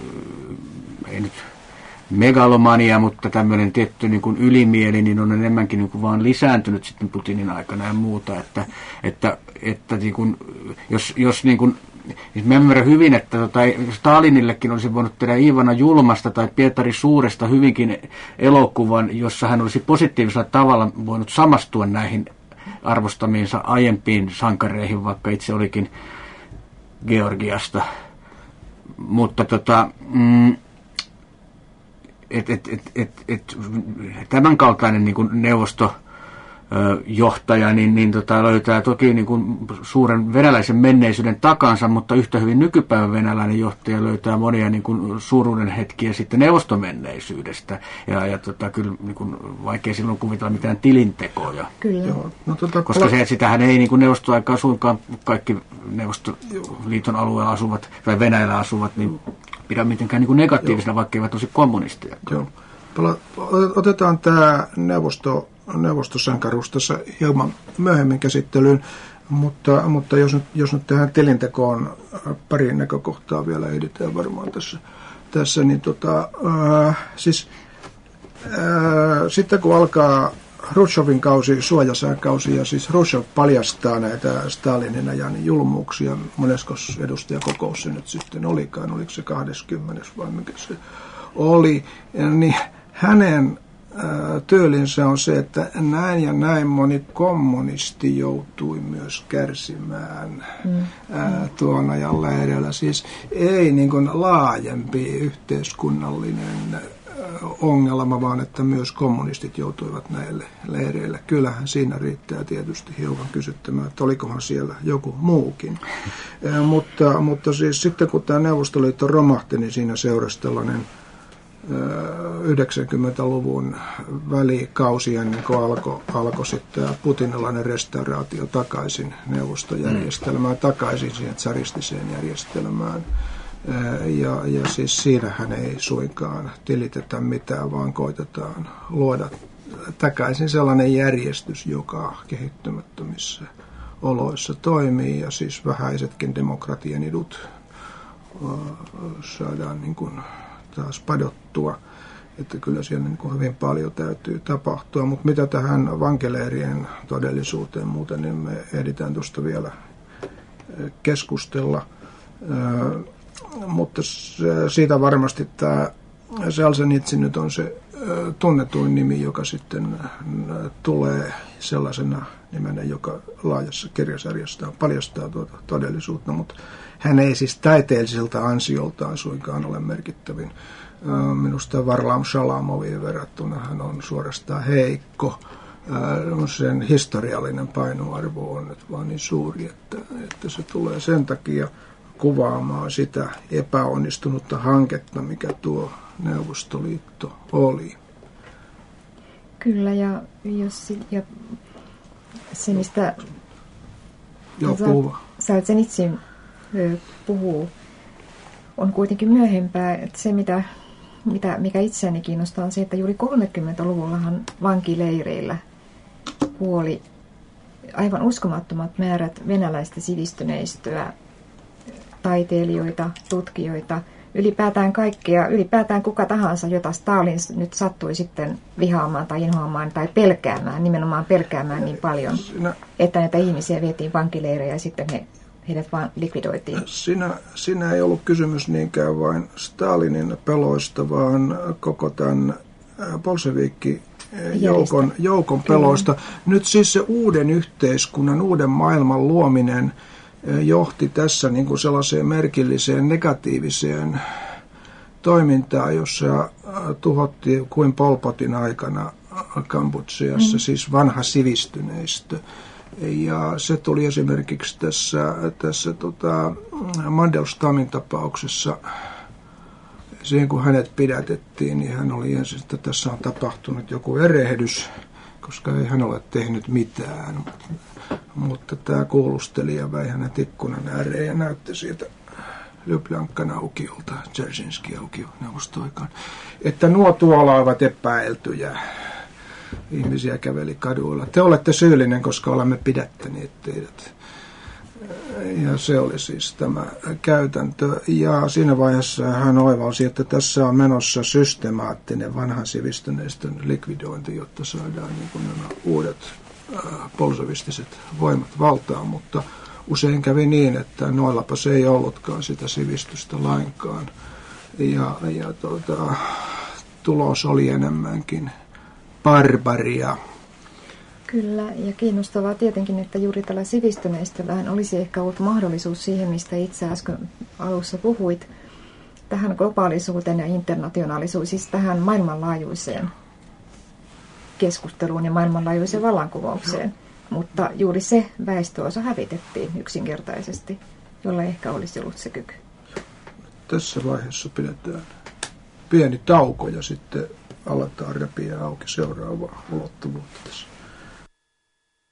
ei nyt megalomania, mutta tämmöinen tietty niin kuin ylimieli, niin on enemmänkin niin kuin vaan lisääntynyt sitten Putinin aikana ja muuta, että, että, että niin kuin, jos, jos niin kuin mä ymmärrän hyvin, että tota, Stalinillekin olisi voinut tehdä Iivana Julmasta tai Pietari Suuresta hyvinkin elokuvan, jossa hän olisi positiivisella tavalla voinut samastua näihin arvostamiinsa aiempiin sankareihin, vaikka itse olikin Georgiasta. Mutta tota, mm, et, et, et, et, et, tämän kaltainen niin kuin neuvosto johtaja, niin, niin tota, löytää toki niin kuin suuren venäläisen menneisyyden takansa, mutta yhtä hyvin nykypäivän venäläinen johtaja löytää monia niin kuin suuruuden hetkiä sitten neuvostomenneisyydestä. Ja, ja tota, kyllä niin kuin vaikea silloin kuvitella mitään tilintekoja. Kyllä. Joo. No, tota, koska pala- se, että sitähän ei niin kuin neuvostoaikaa suinkaan kaikki Neuvostoliiton alueella asuvat tai Venäjällä asuvat, niin pidä mitenkään niin kuin negatiivisena, vaikka eivät tosi kommunisteja. Joo. Pala- otetaan tämä neuvosto neuvostosankaruus tässä hieman myöhemmin käsittelyyn, mutta, mutta jos, nyt, jos nyt tähän tilintekoon pari näkökohtaa vielä ehditään varmaan tässä, tässä niin tota, äh, siis äh, sitten kun alkaa Hrushovin kausi, suojasään kausi, ja siis Hrusshov paljastaa näitä Stalinin ajan julmuuksia, moneskos edustajakokous se nyt sitten olikaan, oliko se kaksikymmentä vai mikä se oli, ja niin hänen tyylinsä on se, että näin ja näin moni kommunisti joutui myös kärsimään mm. ää, tuon ajan leireillä. Siis ei niin kuin laajempi yhteiskunnallinen ää, ongelma, vaan että myös kommunistit joutuivat näille leireille. Kyllähän siinä riittää tietysti hiukan kysyttämään, että olikohan siellä joku muukin. Ää, mutta, mutta siis sitten kun tämä Neuvostoliitto romahti, niin siinä seurasi tällainen yhdeksänkymmentäluvun välikausi ennen kuin alkoi alko sitten putinilainen restauraatio takaisin neuvostojärjestelmään, takaisin siihen tsaristiseen järjestelmään. Ja, ja siis siinähän ei suinkaan tilitetä mitään, vaan koitetaan luoda takaisin sellainen järjestys, joka kehittymättömissä oloissa toimii, ja siis vähäisetkin demokratian idut saadaan niin kuin taas padottua, että kyllä siellä niin kuin hyvin paljon täytyy tapahtua, mutta mitä tähän vankileirien todellisuuteen muuten, niin me ehditään tuosta vielä keskustella, mutta siitä varmasti tämä Solzhenitsyn nyt on se tunnetuin nimi, joka sitten tulee sellaisena nimenä, joka laajassa kirjasarjastaan paljastaa tuota todellisuutta, mutta hän ei siis taiteellisilta ansioltaan suinkaan ole merkittävin. Minusta Varlam Shalamoviin verrattuna hän on suorastaan heikko. Sen historiallinen painoarvo on nyt vaan niin suuri, että, että se tulee sen takia kuvaamaan sitä epäonnistunutta hanketta, mikä tuo Neuvostoliitto oli. Kyllä, ja, jos, ja se, mistä Solzhenitsyn puhuu, on kuitenkin myöhempää. Että se, mitä, mitä, mikä itseäni kiinnostaa, on se, että juuri kolmekymmentäluvullahan vankileireillä kuoli aivan uskomattomat määrät venäläistä sivistyneistöä, taiteilijoita, tutkijoita, ylipäätään kaikkea, ylipäätään kuka tahansa, jota Stalin nyt sattui sitten vihaamaan tai inhoamaan tai pelkäämään, nimenomaan pelkäämään niin paljon, sinä, että näitä ihmisiä vietiin vankileirejä ja sitten he, heidät vaan likvidoitiin. Siinä, siinä ei ollut kysymys niinkään vain Stalinin peloista, vaan koko tämän bolshevikki joukon, joukon peloista. Kyllä. Nyt siis se uuden yhteiskunnan, uuden maailman luominen johti tässä niin kuin sellaiseen merkilliseen negatiiviseen toimintaan, jossa tuhottiin kuin Pol Potin aikana Kambodžassa, mm. siis vanha sivistyneistö. Ja se tuli esimerkiksi tässä, tässä tota Mandelstamin tapauksessa, siihen kun hänet pidätettiin, niin hän oli ensin, että tässä on tapahtunut joku erehdys, koska ei hän ole tehnyt mitään. Mutta tämä kuulustelija väi hänet ikkunan ääreen ja näytti siitä Ljubljankan aukiolta, Dzerzhinskin aukio neuvostoaikaan, että nuo tuolla ovat epäiltyjä. Ihmisiä käveli kaduilla. Te olette syyllinen, koska olemme pidättäneet teidät. Ja se oli siis tämä käytäntö. Ja siinä vaiheessa hän oivalsi, että tässä on menossa systemaattinen vanhan sivistyneistön likvidointi, jotta saadaan niin kuin nämä uudet bolshevistiset voimat valtaan, mutta usein kävi niin, että noillapa se ei ollutkaan sitä sivistystä lainkaan. Ja, ja tuota, tulos oli enemmänkin barbaria. Kyllä, ja kiinnostavaa tietenkin, että juuri tällä sivistyneistöllähän olisi ehkä ollut mahdollisuus siihen, mistä itse äsken alussa puhuit, tähän globaalisuuteen ja internationaalisuuteen, siis tähän maailmanlaajuiseen keskusteluun ja maailmanlaajuiseen vallankumoukseen. Mutta juuri se väestöosa hävitettiin yksinkertaisesti, jolla ehkä olisi ollut se kyky. Tässä vaiheessa pidetään pieni tauko ja sitten aletaan repiä auki seuraavaa ulottuvuutta tässä.